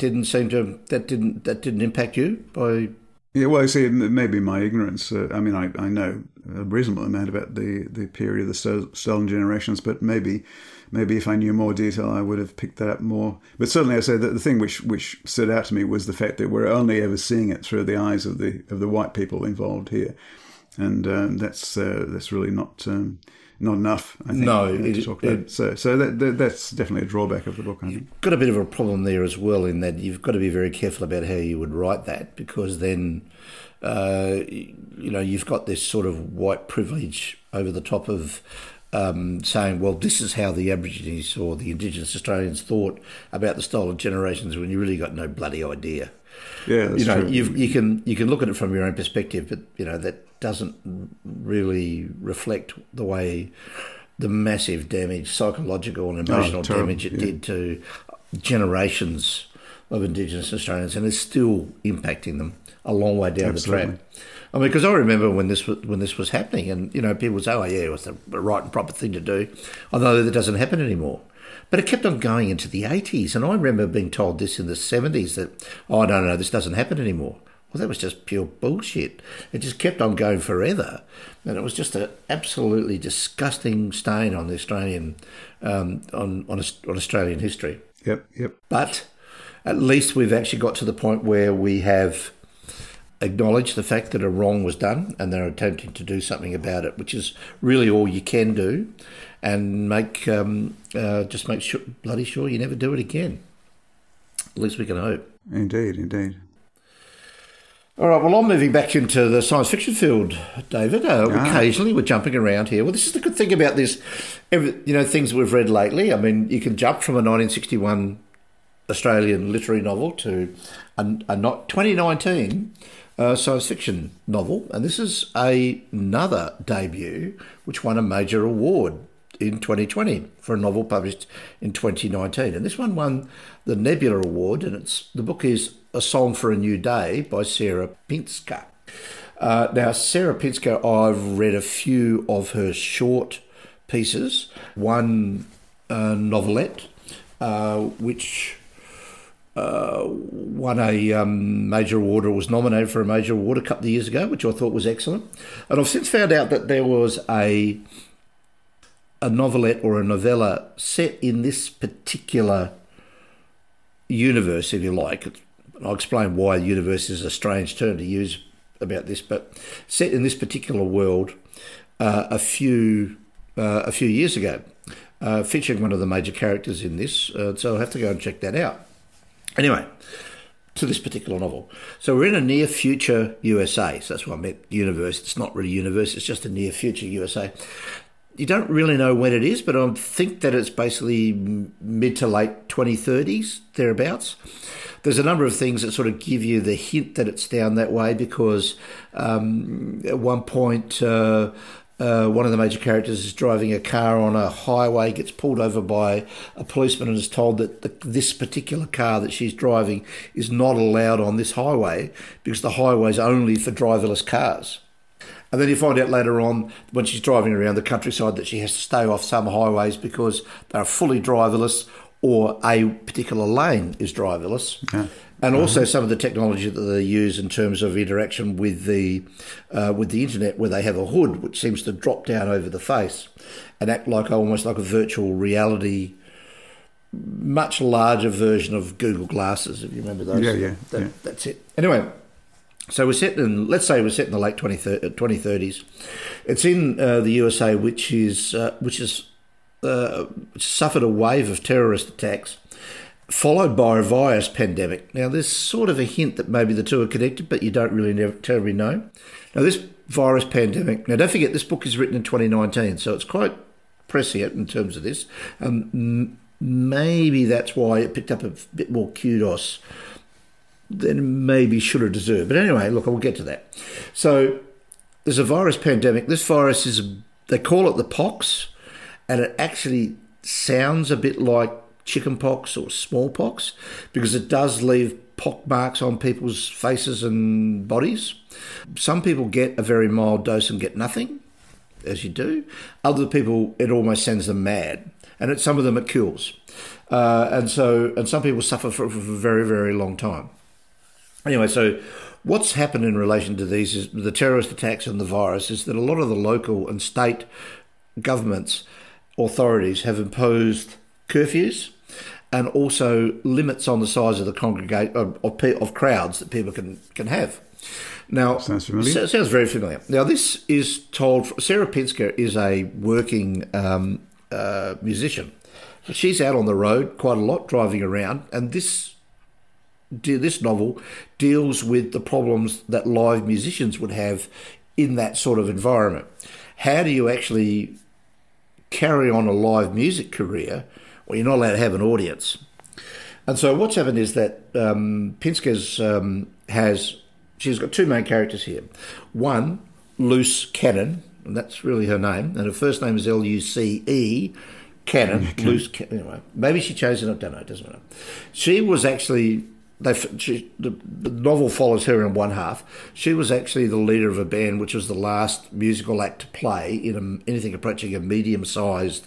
didn't impact you by. Yeah, well, you see, maybe my ignorance. I mean, I know a reasonable amount about the period of the stolen generations, but maybe if I knew more detail, I would have picked that up more. But certainly, I say that the thing which stood out to me was the fact that we're only ever seeing it through the eyes of the white people involved here, and that's really not enough. I think, to talk about. So that's definitely a drawback of the book. I think you've got a bit of a problem there as well, in that you've got to be very careful about how you would write that, because then you've got this sort of white privilege over the top of. Saying, well, this is how the Aborigines or the Indigenous Australians thought about the stolen generations, when you really got no bloody idea. Yeah, that's true. You can look at it from your own perspective, but that doesn't really reflect the way the massive damage, psychological and emotional damage it did to generations of Indigenous Australians, and is still impacting them a long way down the track. I mean, because I remember when this was happening, and people would say, "Oh, yeah, it was the right and proper thing to do," although that doesn't happen anymore. But it kept on going into the 80s, and I remember being told this in the 70s that, "Oh, no, this doesn't happen anymore." Well, that was just pure bullshit. It just kept on going forever, and it was just an absolutely disgusting stain on the Australian on Australian history. Yep. But at least we've actually got to the point where we have acknowledge the fact that a wrong was done, and they're attempting to do something about it, which is really all you can do, and make bloody sure you never do it again. At least we can hope. Indeed. All right, well, I'm moving back into the science fiction field, David. Occasionally we're jumping around here. Well, this is the good thing about this, things we've read lately. I mean, you can jump from a 1961 Australian literary novel to a 2019 science fiction novel, and this is another debut which won a major award in 2020 for a novel published in 2019, and this one won the Nebula Award, and the book is A Song for a New Day by Sarah Pinsker. Now, Sarah Pinsker, I've read a few of her short pieces, one novelette which won a major award, or was nominated for a major award a couple of years ago, which I thought was excellent. And I've since found out that there was a novelette or a novella set in this particular universe, if you like. I'll explain why universe is a strange term to use about this, but set in this particular world a few years ago, featuring one of the major characters in this. So I'll have to go and check that out. Anyway, to this particular novel. So we're in a near future USA. So that's why I meant universe. It's not really universe. It's just a near future USA. You don't really know when it is, but I think that it's basically mid to late 2030s, thereabouts. There's a number of things that sort of give you the hint that it's down that way because at one point one of the major characters is driving a car on a highway, gets pulled over by a policeman and is told that this particular car that she's driving is not allowed on this highway because the highway's only for driverless cars. And then you find out later on when she's driving around the countryside that she has to stay off some highways because they're fully driverless or a particular lane is driverless. Yeah. And also some of the technology that they use in terms of interaction with the internet, where they have a hood which seems to drop down over the face and act like almost like a virtual reality, much larger version of Google Glasses, if you remember those. Yeah. That's it. Anyway, so we're set in, let's say we're set in the late 2030s. It's in the USA, which has suffered a wave of terrorist attacks, followed by a virus pandemic. Now, there's sort of a hint that maybe the two are connected, but you don't really terribly know. Now, this virus pandemic, now don't forget this book is written in 2019, so it's quite prescient in terms of this. Maybe that's why it picked up a bit more kudos than it maybe should have deserved. But anyway, look, we'll get to that. So there's a virus pandemic. This virus they call it the pox, and it actually sounds a bit like chickenpox or smallpox because it does leave pock marks on people's faces and bodies. Some people get a very mild dose and get nothing, as you do. Other people, it almost sends them mad, and some of them it kills. And some people suffer for a very, very long time. Anyway, so what's happened in relation to these is the terrorist attacks and the virus is that a lot of the local and state governments, authorities have imposed curfews and also limits on the size of the of crowds that people can have. Now, sounds familiar. Sounds very familiar. Now, this is told. Sarah Pinsker is a working musician. So she's out on the road quite a lot, driving around, and this novel deals with the problems that live musicians would have in that sort of environment. How do you actually carry on a live music career when you're not allowed to have an audience? And so what's happened is that Pinsker's she's got two main characters here. One, Luce Cannon, and that's really her name, and her first name is Luce Cannon. Okay. Luce Cannon. Anyway, maybe she chose it. I don't know. It doesn't matter. She was actually. The novel follows her in one half. She was actually the leader of a band, which was the last musical act to play in anything approaching a medium-sized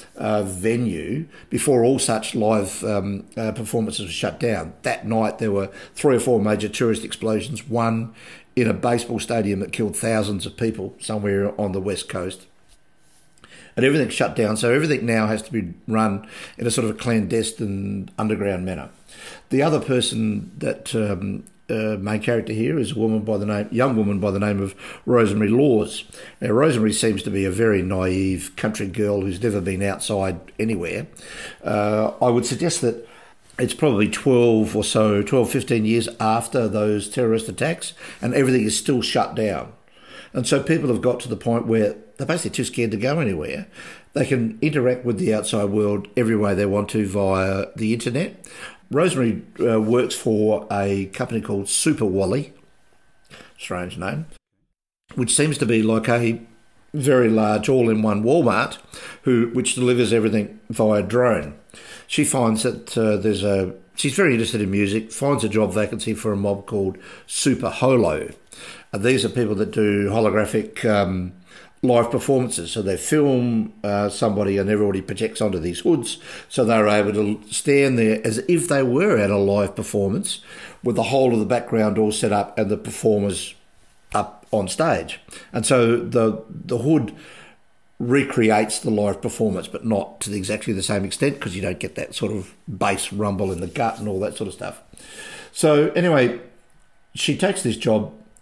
venue before all such live performances were shut down. That night there were 3 or 4 major tourist explosions, one in a baseball stadium that killed thousands of people somewhere on the west coast. And everything's shut down, so everything now has to be run in a sort of a clandestine underground manner. The other person that main character here is young woman by the name of Rosemary Laws. Now, Rosemary seems to be a very naive country girl who's never been outside anywhere. I would suggest that it's probably 12, 15 years after those terrorist attacks, and everything is still shut down. And so people have got to the point where they're basically too scared to go anywhere. They can interact with the outside world every way they want to via the internet. Rosemary works for a company called Super Wally, strange name, which seems to be like a very large all-in-one Walmart which delivers everything via drone. She finds that she's very interested in music, finds a job vacancy for a mob called Super Holo. These are people that do holographic live performances. So they film somebody and everybody projects onto these hoods. So they're able to stand there as if they were at a live performance with the whole of the background all set up and the performers up on stage. And so the hood recreates the live performance, but not to exactly the same extent because you don't get that sort of bass rumble in the gut and all that sort of stuff. So anyway, she takes this job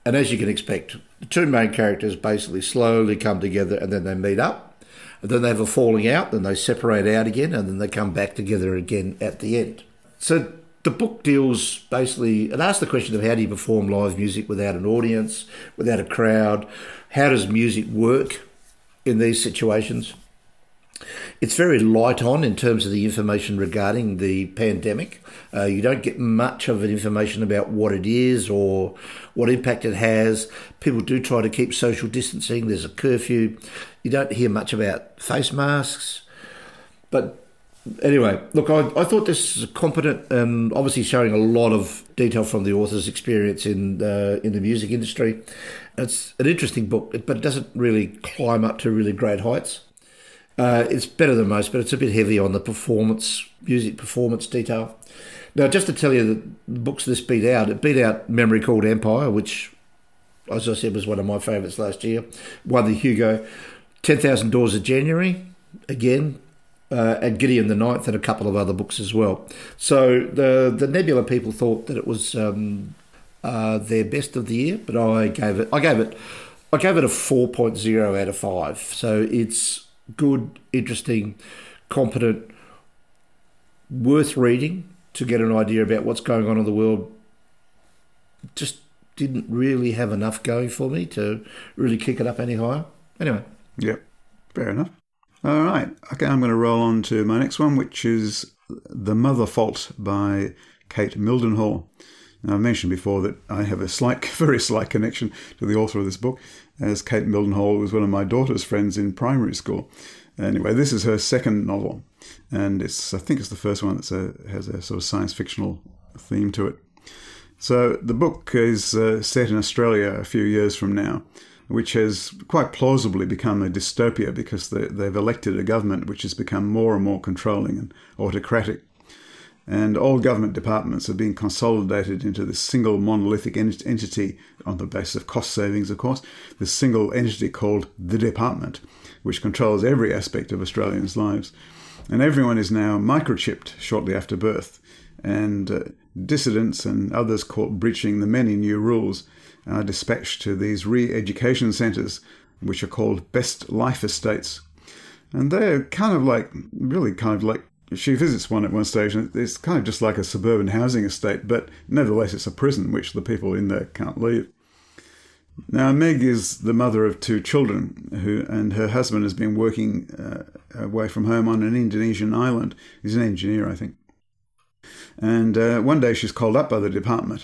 And as you can expect, the two main characters basically slowly come together and then they meet up. And then they have a falling out, then they separate out again, and then they come back together again at the end. So the book deals basically, it asks the question of how do you perform live music without an audience, without a crowd? How does music work in these situations? It's very light on in terms of the information regarding the pandemic. You don't get much of an information about what it is or what impact it has. People do try to keep social distancing. There's a curfew. You don't hear much about face masks. But anyway, look, I thought this is competent and obviously showing a lot of detail from the author's experience in the music industry. It's an interesting book, but it doesn't really climb up to really great heights. It's better than most, but it's a bit heavy on the music performance detail. Now, just to tell you that the books this beat out, it beat out Memory Called Empire, which, as I said, was one of my favourites last year. Won the Hugo. 10,000 Doors of January, again, and Gideon the Ninth, and a couple of other books as well. So the Nebula people thought that it was their best of the year, but I gave it a 4.0 out of 5. So it's good, interesting, competent, worth reading to get an idea about what's going on in the world. Just didn't really have enough going for me to really kick it up any higher. Anyway. Yep, fair enough. All right. Okay, I'm going to roll on to my next one, which is The Mother Fault by Kate Mildenhall. Now, I've mentioned before that I have a very slight connection to the author of this book, as Kate Mildenhall was one of my daughter's friends in primary school. Anyway, this is her second novel, and I think it's the first one that has a sort of science fictional theme to it. So the book is set in Australia a few years from now, which has quite plausibly become a dystopia because they've elected a government which has become more and more controlling and autocratic. And all government departments are being consolidated into this single monolithic entity on the basis of cost savings, of course, this single entity called the department, which controls every aspect of Australians' lives. And everyone is now microchipped shortly after birth. And dissidents and others caught breaching the many new rules are dispatched to these re-education centres, which are called Best Life Estates. And they're really kind of like, she visits one at one stage, and it's kind of just like a suburban housing estate, but nevertheless it's a prison which the people in there can't leave. Now, Meg is the mother of 2 children, and her husband has been working away from home on an Indonesian island. He's an engineer, I think. And one day she's called up by the department,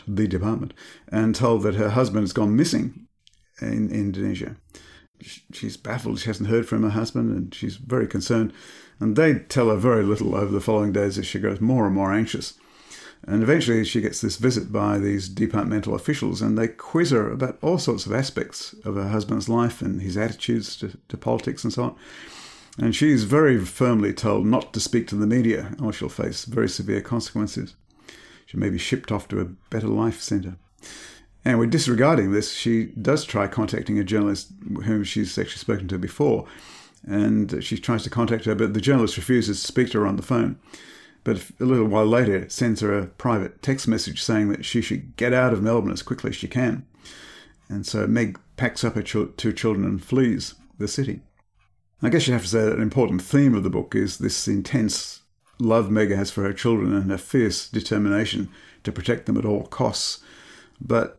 and told that her husband has gone missing in Indonesia. She's baffled. She hasn't heard from her husband, and she's very concerned. And they tell her very little over the following days as she grows more and more anxious. And eventually she gets this visit by these departmental officials, and they quiz her about all sorts of aspects of her husband's life and his attitudes to politics and so on. And she's very firmly told not to speak to the media, or she'll face very severe consequences. She may be shipped off to a better life centre. Anyway, disregarding this, she does try contacting a journalist whom she's actually spoken to before, and she tries to contact her, but the journalist refuses to speak to her on the phone. But a little while later, sends her a private text message saying that she should get out of Melbourne as quickly as she can. And so Meg packs up her 2 children and flees the city. I guess you have to say that an important theme of the book is this intense love Meg has for her children and her fierce determination to protect them at all costs. But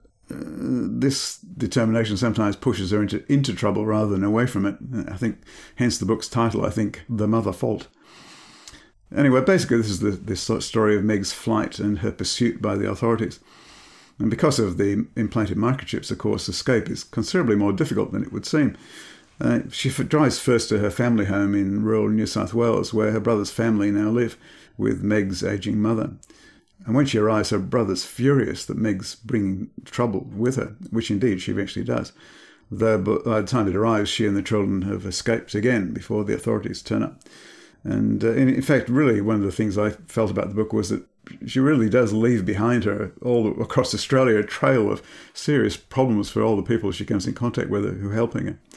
this determination sometimes pushes her into trouble rather than away from it. I think, hence the book's title, I think, The Mother Fault. Anyway, basically this is this story of Meg's flight and her pursuit by the authorities. And because of the implanted microchips, of course, escape is considerably more difficult than it would seem. She drives first to her family home in rural New South Wales, where her brother's family now live, with Meg's ageing mother. And when she arrives, her brother's furious that Meg's bringing trouble with her, which indeed she eventually does. Though by the time it arrives, she and the children have escaped again before the authorities turn up. And in fact, really, one of the things I felt about the book was that she really does leave behind her, all across Australia, a trail of serious problems for all the people she comes in contact with who are helping her.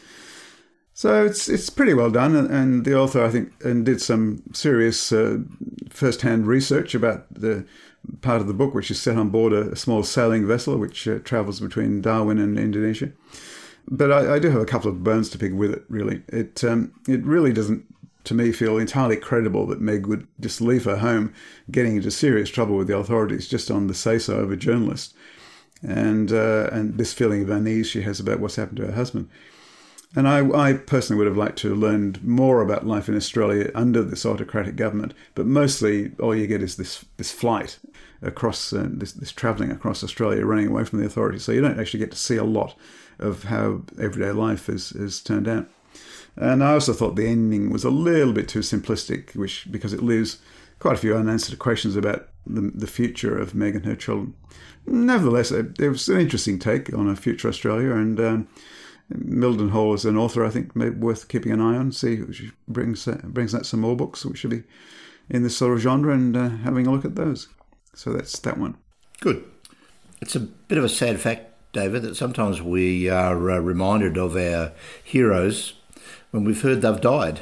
So it's pretty well done, and the author, I think, did some serious first-hand research about the part of the book, which is set on board a small sailing vessel which travels between Darwin and Indonesia. But I do have a couple of bones to pick with it, really. It really doesn't, to me, feel entirely credible that Meg would just leave her home, getting into serious trouble with the authorities just on the say-so of a journalist, and this feeling of unease she has about what's happened to her husband. And I personally would have liked to have learned more about life in Australia under this autocratic government, but mostly all you get is this flight across, this travelling across Australia, running away from the authorities. So you don't actually get to see a lot of how everyday life is turned out. And I also thought the ending was a little bit too simplistic, because it leaves quite a few unanswered questions about the future of Meg and her children. Nevertheless, it was an interesting take on a future Australia, and Mildenhall as an author, I think, may be worth keeping an eye on. See if she brings out some more books which should be in this sort of genre, and having a look at those. So that's that one. Good. It's a bit of a sad fact, David, that sometimes we are reminded of our heroes when we've heard they've died.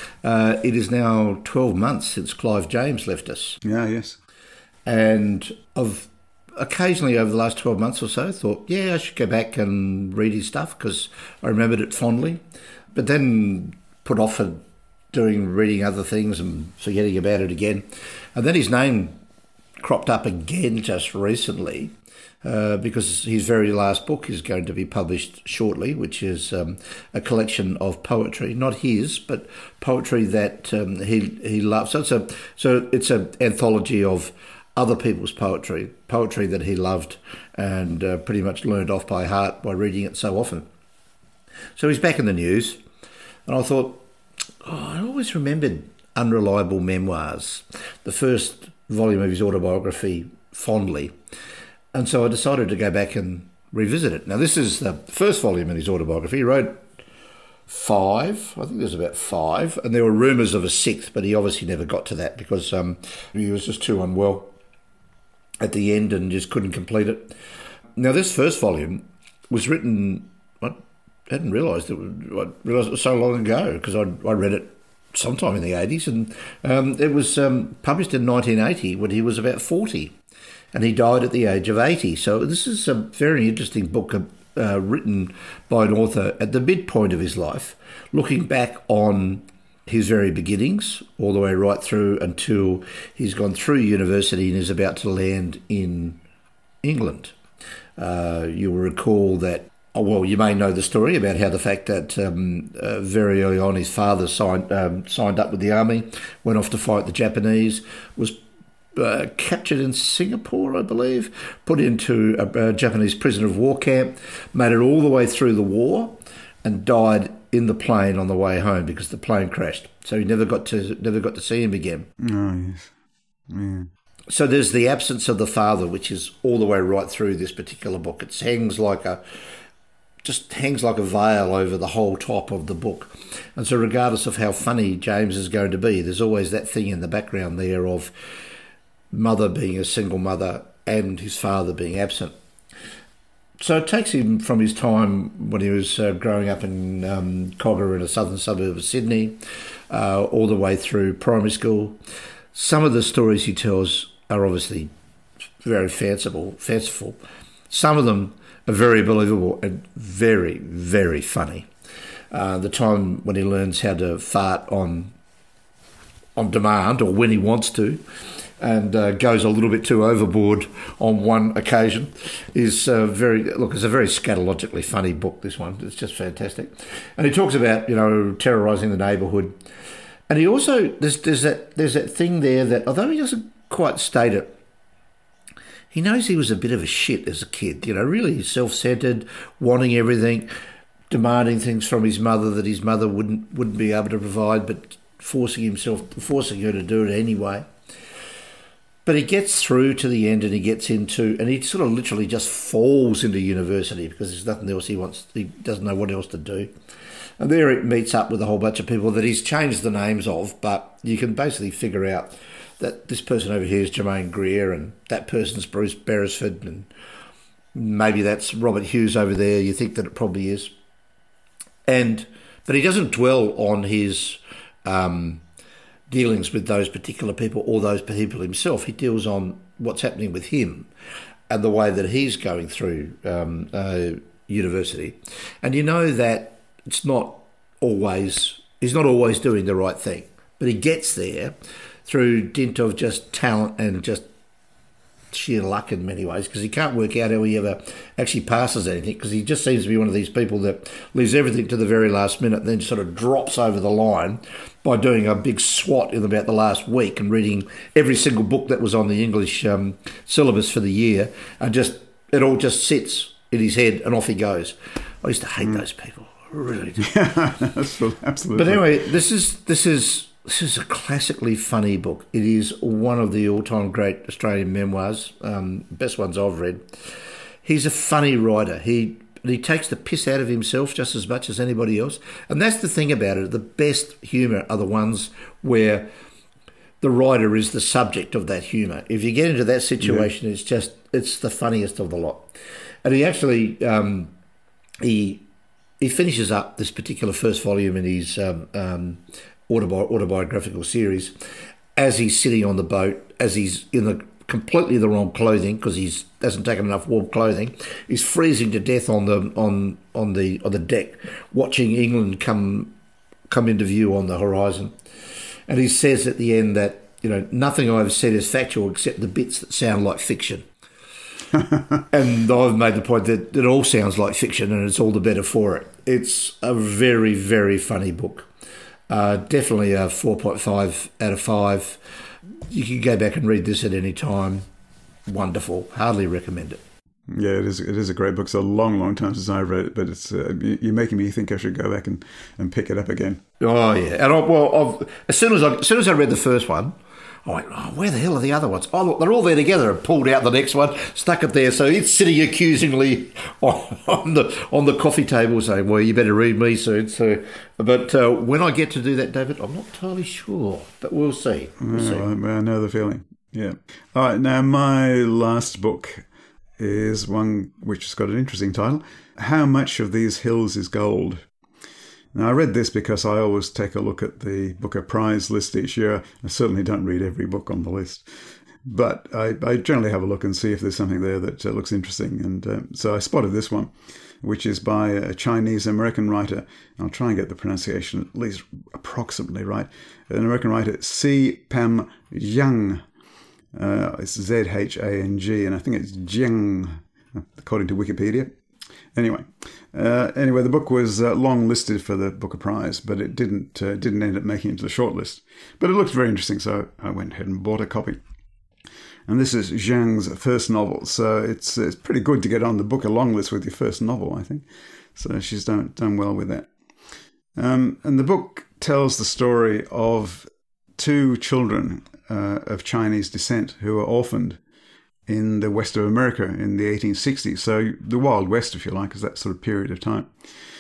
It is now 12 months since Clive James left us. Yeah, yes. And I've occasionally over the last 12 months or so thought, yeah, I should go back and read his stuff because I remembered it fondly, but then put off reading other things and forgetting about it again. And then his name cropped up again just recently because his very last book is going to be published shortly, which is a collection of poetry, not his, but poetry that he loves. So it's an anthology of other people's poetry that he loved and pretty much learned off by heart by reading it so often. So he's back in the news, and I thought, I always remembered Unreliable Memoirs, the first volume of his autobiography, fondly. And so I decided to go back and revisit it. Now, this is the first volume in his autobiography. He wrote 5, I think there's about 5, and there were rumours of a 6th, but he obviously never got to that because he was just too unwell at the end and just couldn't complete it. Now, this first volume was written, I hadn't realised it was so long ago because I read it sometime in the 80s, and it was published in 1980 when he was about 40, and he died at the age of 80. So this is a very interesting book written by an author at the midpoint of his life, looking back on his very beginnings all the way right through until he's gone through university and is about to land in England. You will recall that, you may know the story about how the fact that very early on his father signed up with the army, went off to fight the Japanese, was captured in Singapore, I believe, put into a Japanese prisoner of war camp, made it all the way through the war, and died in the plane on the way home because the plane crashed. So he never got to see him again. Oh, yes. Yeah. So there's the absence of the father, which is all the way right through this particular book. It hangs like a veil over the whole top of the book. And so regardless of how funny James is going to be, there's always that thing in the background there of mother being a single mother and his father being absent. So it takes him from his time when he was growing up in Cogger in a southern suburb of Sydney, all the way through primary school. Some of the stories he tells are obviously very fanciful. Some of them are very believable and very, very funny. The time when he learns how to fart on demand or when he wants to, and goes a little bit too overboard on one occasion, is it's a very scatologically funny book, this one. It's just fantastic. And he talks about, terrorising the neighbourhood. And he also, there's that thing there that, although he doesn't quite state it, he knows he was a bit of a shit as a kid, really self-centred, wanting everything, demanding things from his mother that his mother wouldn't be able to provide, but forcing her to do it anyway. But he gets through to the end and he sort of literally just falls into university because there's nothing else he doesn't know what else to do. And there it meets up with a whole bunch of people that he's changed the names of, but you can basically figure out that this person over here is Germaine Greer and that person's Bruce Beresford and maybe that's Robert Hughes over there. You think that it probably is. But he doesn't dwell on his dealings with those particular people or those people himself. He deals on what's happening with him and the way that he's going through university. And you know that he's not always doing the right thing, but he gets there through dint of just talent and just sheer luck in many ways, because he can't work out how he ever actually passes anything, because he just seems to be one of these people that leaves everything to the very last minute and then sort of drops over the line by doing a big swat in about the last week and reading every single book that was on the English syllabus for the year, and just it all just sits in his head and off he goes. I used to hate those people. I really did. Yeah, absolutely. But anyway, this is a classically funny book. It is one of the all-time great Australian memoirs, best ones I've read. He's a funny writer. He takes the piss out of himself just as much as anybody else. And that's the thing about it. The best humour are the ones where the writer is the subject of that humour. If you get into that situation, it's the funniest of the lot. And he actually, he finishes up this particular first volume in his autobiographical series as he's sitting on the boat, as he's in completely the wrong clothing because he hasn't taken enough warm clothing. He's freezing to death on the deck, watching England come into view on the horizon. And he says at the end that, nothing I've said is factual except the bits that sound like fiction. And I've made the point that it all sounds like fiction, and it's all the better for it. It's a very, very funny book. Definitely a 4.5 out of 5. You can go back and read this at any time. Wonderful. Hardly recommend it. Yeah, it is a great book. It's a long, long time since I've read it, but it's you're making me think I should go back and pick it up again. Oh yeah, and as soon as I read the first one, I went, where the hell are the other ones? Oh, look, they're all there together. And pulled out the next one, stuck it there. So it's sitting accusingly on the coffee table saying, well, you better read me soon. So, but when I get to do that, David, I'm not entirely sure. But we'll see. We'll see. I know the feeling. Yeah. All right, now my last book is one which has got an interesting title. How Much of These Hills is Gold? Now, I read this because I always take a look at the Booker Prize list each year. I certainly don't read every book on the list, but I generally have a look and see if there's something there that looks interesting. And so I spotted this one, which is by a Chinese-American writer. I'll try and get the pronunciation at least approximately right. An American writer, C. Pam Zhang. It's Z-H-A-N-G, and I think it's Jiang, according to Wikipedia. Anyway, the book was long listed for the Booker Prize, but it didn't end up making it to the shortlist. But it looked very interesting, so I went ahead and bought a copy. And this is Zhang's first novel, so it's pretty good to get on the Booker long list with your first novel, I think. So she's done well with that. And the book tells the story of two children of Chinese descent who were orphaned in the west of America in the 1860s. So the Wild West, if you like, is that sort of period of time,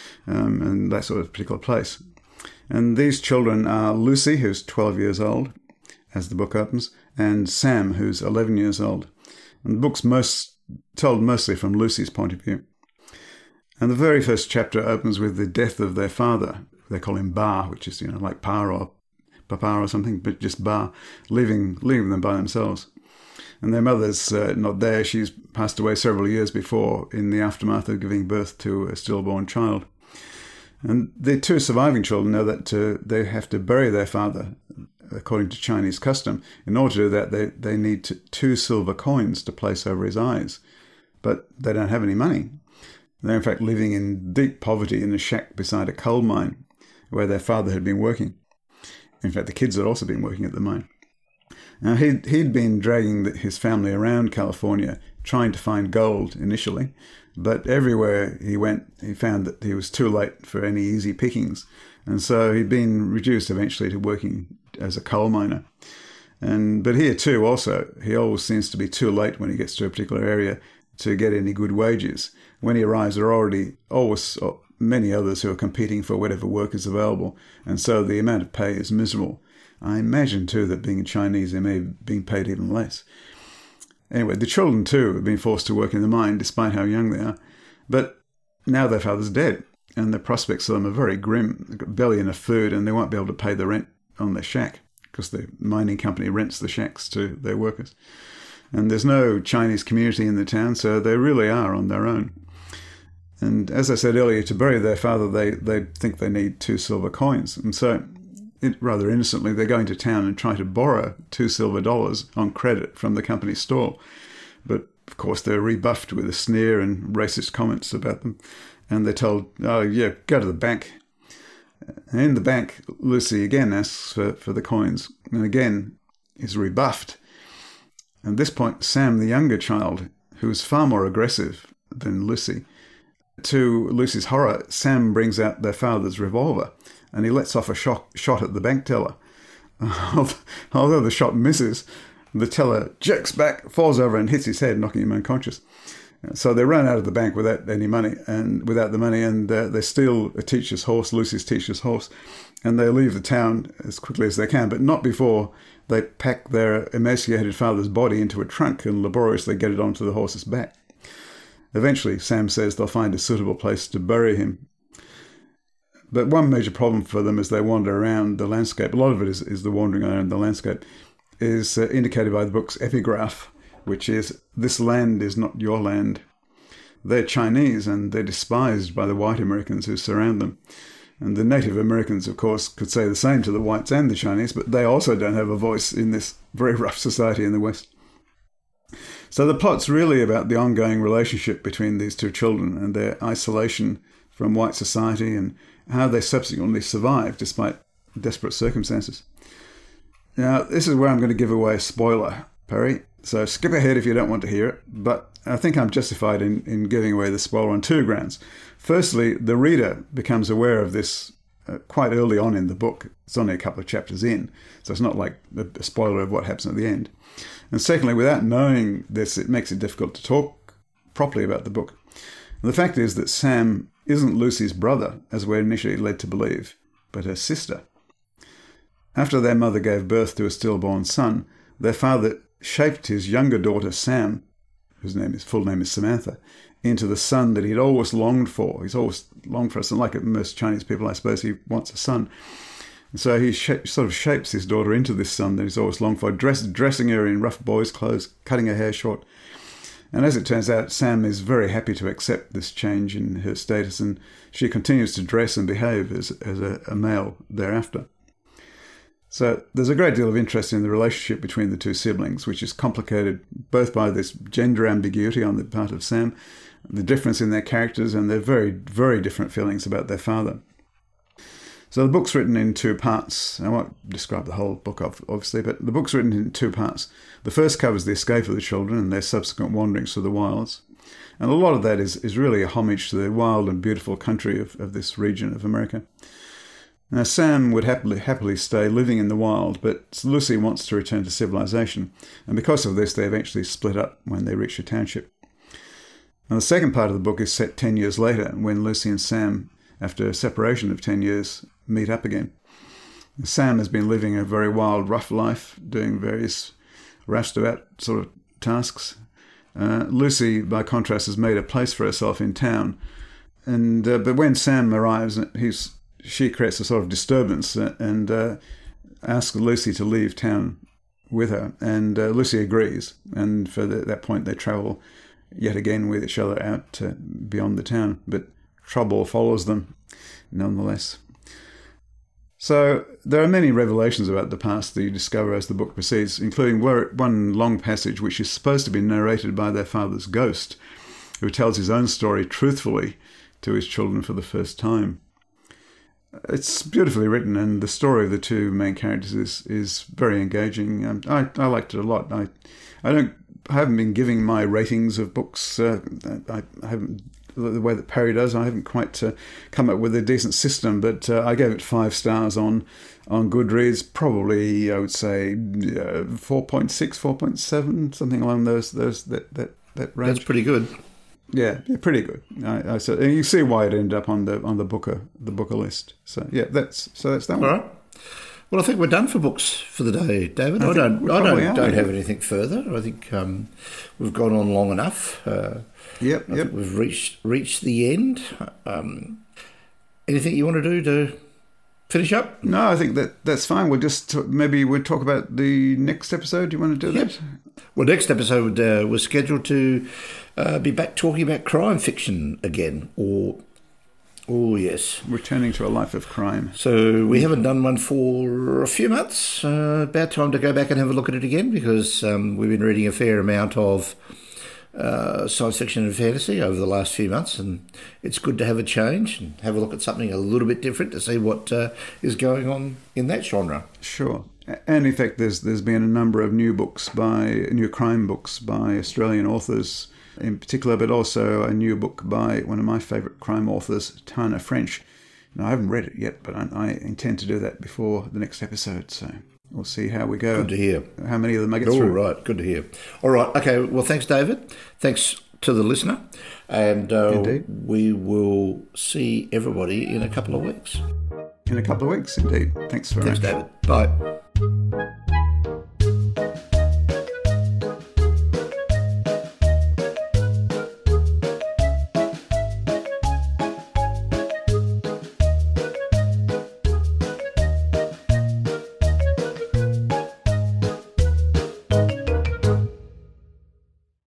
and that sort of particular place. And these children are Lucy, who's 12 years old, as the book opens, and Sam, who's 11 years old. And the book's told mostly from Lucy's point of view. And the very first chapter opens with the death of their father. They call him Ba, which is, like Pa or Papa or something, but just Ba, leaving them by themselves. And their mother's not there. She's passed away several years before in the aftermath of giving birth to a stillborn child. And the two surviving children know that they have to bury their father, according to Chinese custom. In order to do that, they need 2 silver coins to place over his eyes. But they don't have any money. They're in fact living in deep poverty in a shack beside a coal mine where their father had been working. In fact, the kids had also been working at the mine. Now, he'd been dragging his family around California trying to find gold initially, but everywhere he went, he found that he was too late for any easy pickings. And so he'd been reduced eventually to working as a coal miner. But here too, also, he always seems to be too late when he gets to a particular area to get any good wages. When he arrives, there are already always many others who are competing for whatever work is available, and so the amount of pay is miserable. I imagine, too, that being Chinese, they may have been paid even less. Anyway, the children, too, have been forced to work in the mine, despite how young they are. But now their father's dead, and the prospects for them are very grim. They've got barely enough food, and they won't be able to pay the rent on their shack, because the mining company rents the shacks to their workers. And there's no Chinese community in the town, so they really are on their own. And as I said earlier, to bury their father, they think they need 2 silver coins. And so, rather innocently, they're going to town and try to borrow $2 silver on credit from the company store. But, of course, they're rebuffed with a sneer and racist comments about them. And they're told, oh, yeah, go to the bank. And in the bank, Lucy again asks for the coins and again is rebuffed. At this point, Sam, the younger child, who is far more aggressive than Lucy, to Lucy's horror, Sam brings out their father's revolver and he lets off a shot at the bank teller. Although the shot misses, the teller jerks back, falls over and hits his head, knocking him unconscious. So they run out of the bank without any money and they steal a teacher's horse, Lucy's teacher's horse, and they leave the town as quickly as they can, but not before they pack their emaciated father's body into a trunk and laboriously get it onto the horse's back. Eventually, Sam says they'll find a suitable place to bury him. But one major problem for them as they wander around the landscape, a lot of it is the wandering around the landscape, is indicated by the book's epigraph, which is, "This land is not your land." They're Chinese and they're despised by the white Americans who surround them. And the Native Americans, of course, could say the same to the whites and the Chinese, but they also don't have a voice in this very rough society in the West. So the plot's really about the ongoing relationship between these two children and their isolation from white society and how they subsequently survive despite desperate circumstances. Now, this is where I'm going to give away a spoiler, Perry. So skip ahead if you don't want to hear it, but I think I'm justified in giving away the spoiler on 2 grounds. Firstly, the reader becomes aware of this quite early on in the book. It's only a couple of chapters in, so it's not like a spoiler of what happens at the end. And secondly, without knowing this, it makes it difficult to talk properly about the book. And the fact is that Sam isn't Lucy's brother, as we're initially led to believe, but her sister. After their mother gave birth to a stillborn son, their father shaped his younger daughter, Sam, whose full name is Samantha, into the son that he'd always longed for. He's always longed for a son. Like most Chinese people, I suppose, he wants a son. And so he sort of shapes his daughter into this son that he's always longed for, dressing her in rough boy's clothes, cutting her hair short. And as it turns out, Sam is very happy to accept this change in her status, and she continues to dress and behave as a male thereafter. So there's a great deal of interest in the relationship between the two siblings, which is complicated both by this gender ambiguity on the part of Sam, the difference in their characters, and their very, very different feelings about their father. So the book's written in 2 parts. I won't describe the whole book, obviously, but the book's written in 2 parts. The first covers the escape of the children and their subsequent wanderings through the wilds. And a lot of that is really a homage to the wild and beautiful country of this region of America. Now, Sam would happily stay living in the wild, but Lucy wants to return to civilization. And because of this, they eventually split up when they reach a township. Now, the second part of the book is set 10 years later, when Lucy and Sam, after a separation of 10 years, meet up again. Sam has been living a very wild, rough life, doing various roustabout sort of tasks. Lucy, by contrast, has made a place for herself in town. And but when Sam arrives, she creates a sort of disturbance and asks Lucy to leave town with her. And Lucy agrees. And for that point, they travel yet again with each other out beyond the town. But trouble follows them nonetheless. So there are many revelations about the past that you discover as the book proceeds, including one long passage which is supposed to be narrated by their father's ghost, who tells his own story truthfully to his children for the first time. It's beautifully written, and the story of the 2 main characters is very engaging. I liked it a lot. I haven't been giving my ratings of books. I haven't the way that Perry does. I haven't quite come up with a decent system, but I gave it 5 stars on Goodreads. Probably I would say 4.6, 4.7, something along that range. That's pretty good. Yeah, pretty good. I said, and you see why it ended up on the Booker list. So yeah, that's that one. All right. Well, I think we're done for books for the day, David. I don't have anything further. I think we've gone on long enough. Yep. We've reached the end. Anything you want to do to finish up? No, I think that's fine. We'll just maybe we'll talk about the next episode. Do you want to do that? Well, next episode was scheduled to be back talking about crime fiction again, Oh, yes. Returning to a life of crime. So we haven't done one for a few months. About time to go back and have a look at it again, because we've been reading a fair amount of science fiction and fantasy over the last few months, and it's good to have a change and have a look at something a little bit different to see what is going on in that genre. Sure. And in fact, there's been a number of new crime books by Australian authors in particular, but also a new book by one of my favourite crime authors, Tana French. Now, I haven't read it yet, but I intend to do that before the next episode, so we'll see how we go. Good to hear. How many of them I get through. All right, good to hear. All right, okay, well, thanks, David. Thanks to the listener, and we will see everybody in a couple of weeks. In a couple of weeks, indeed. Thanks very much. Thanks, David. Bye.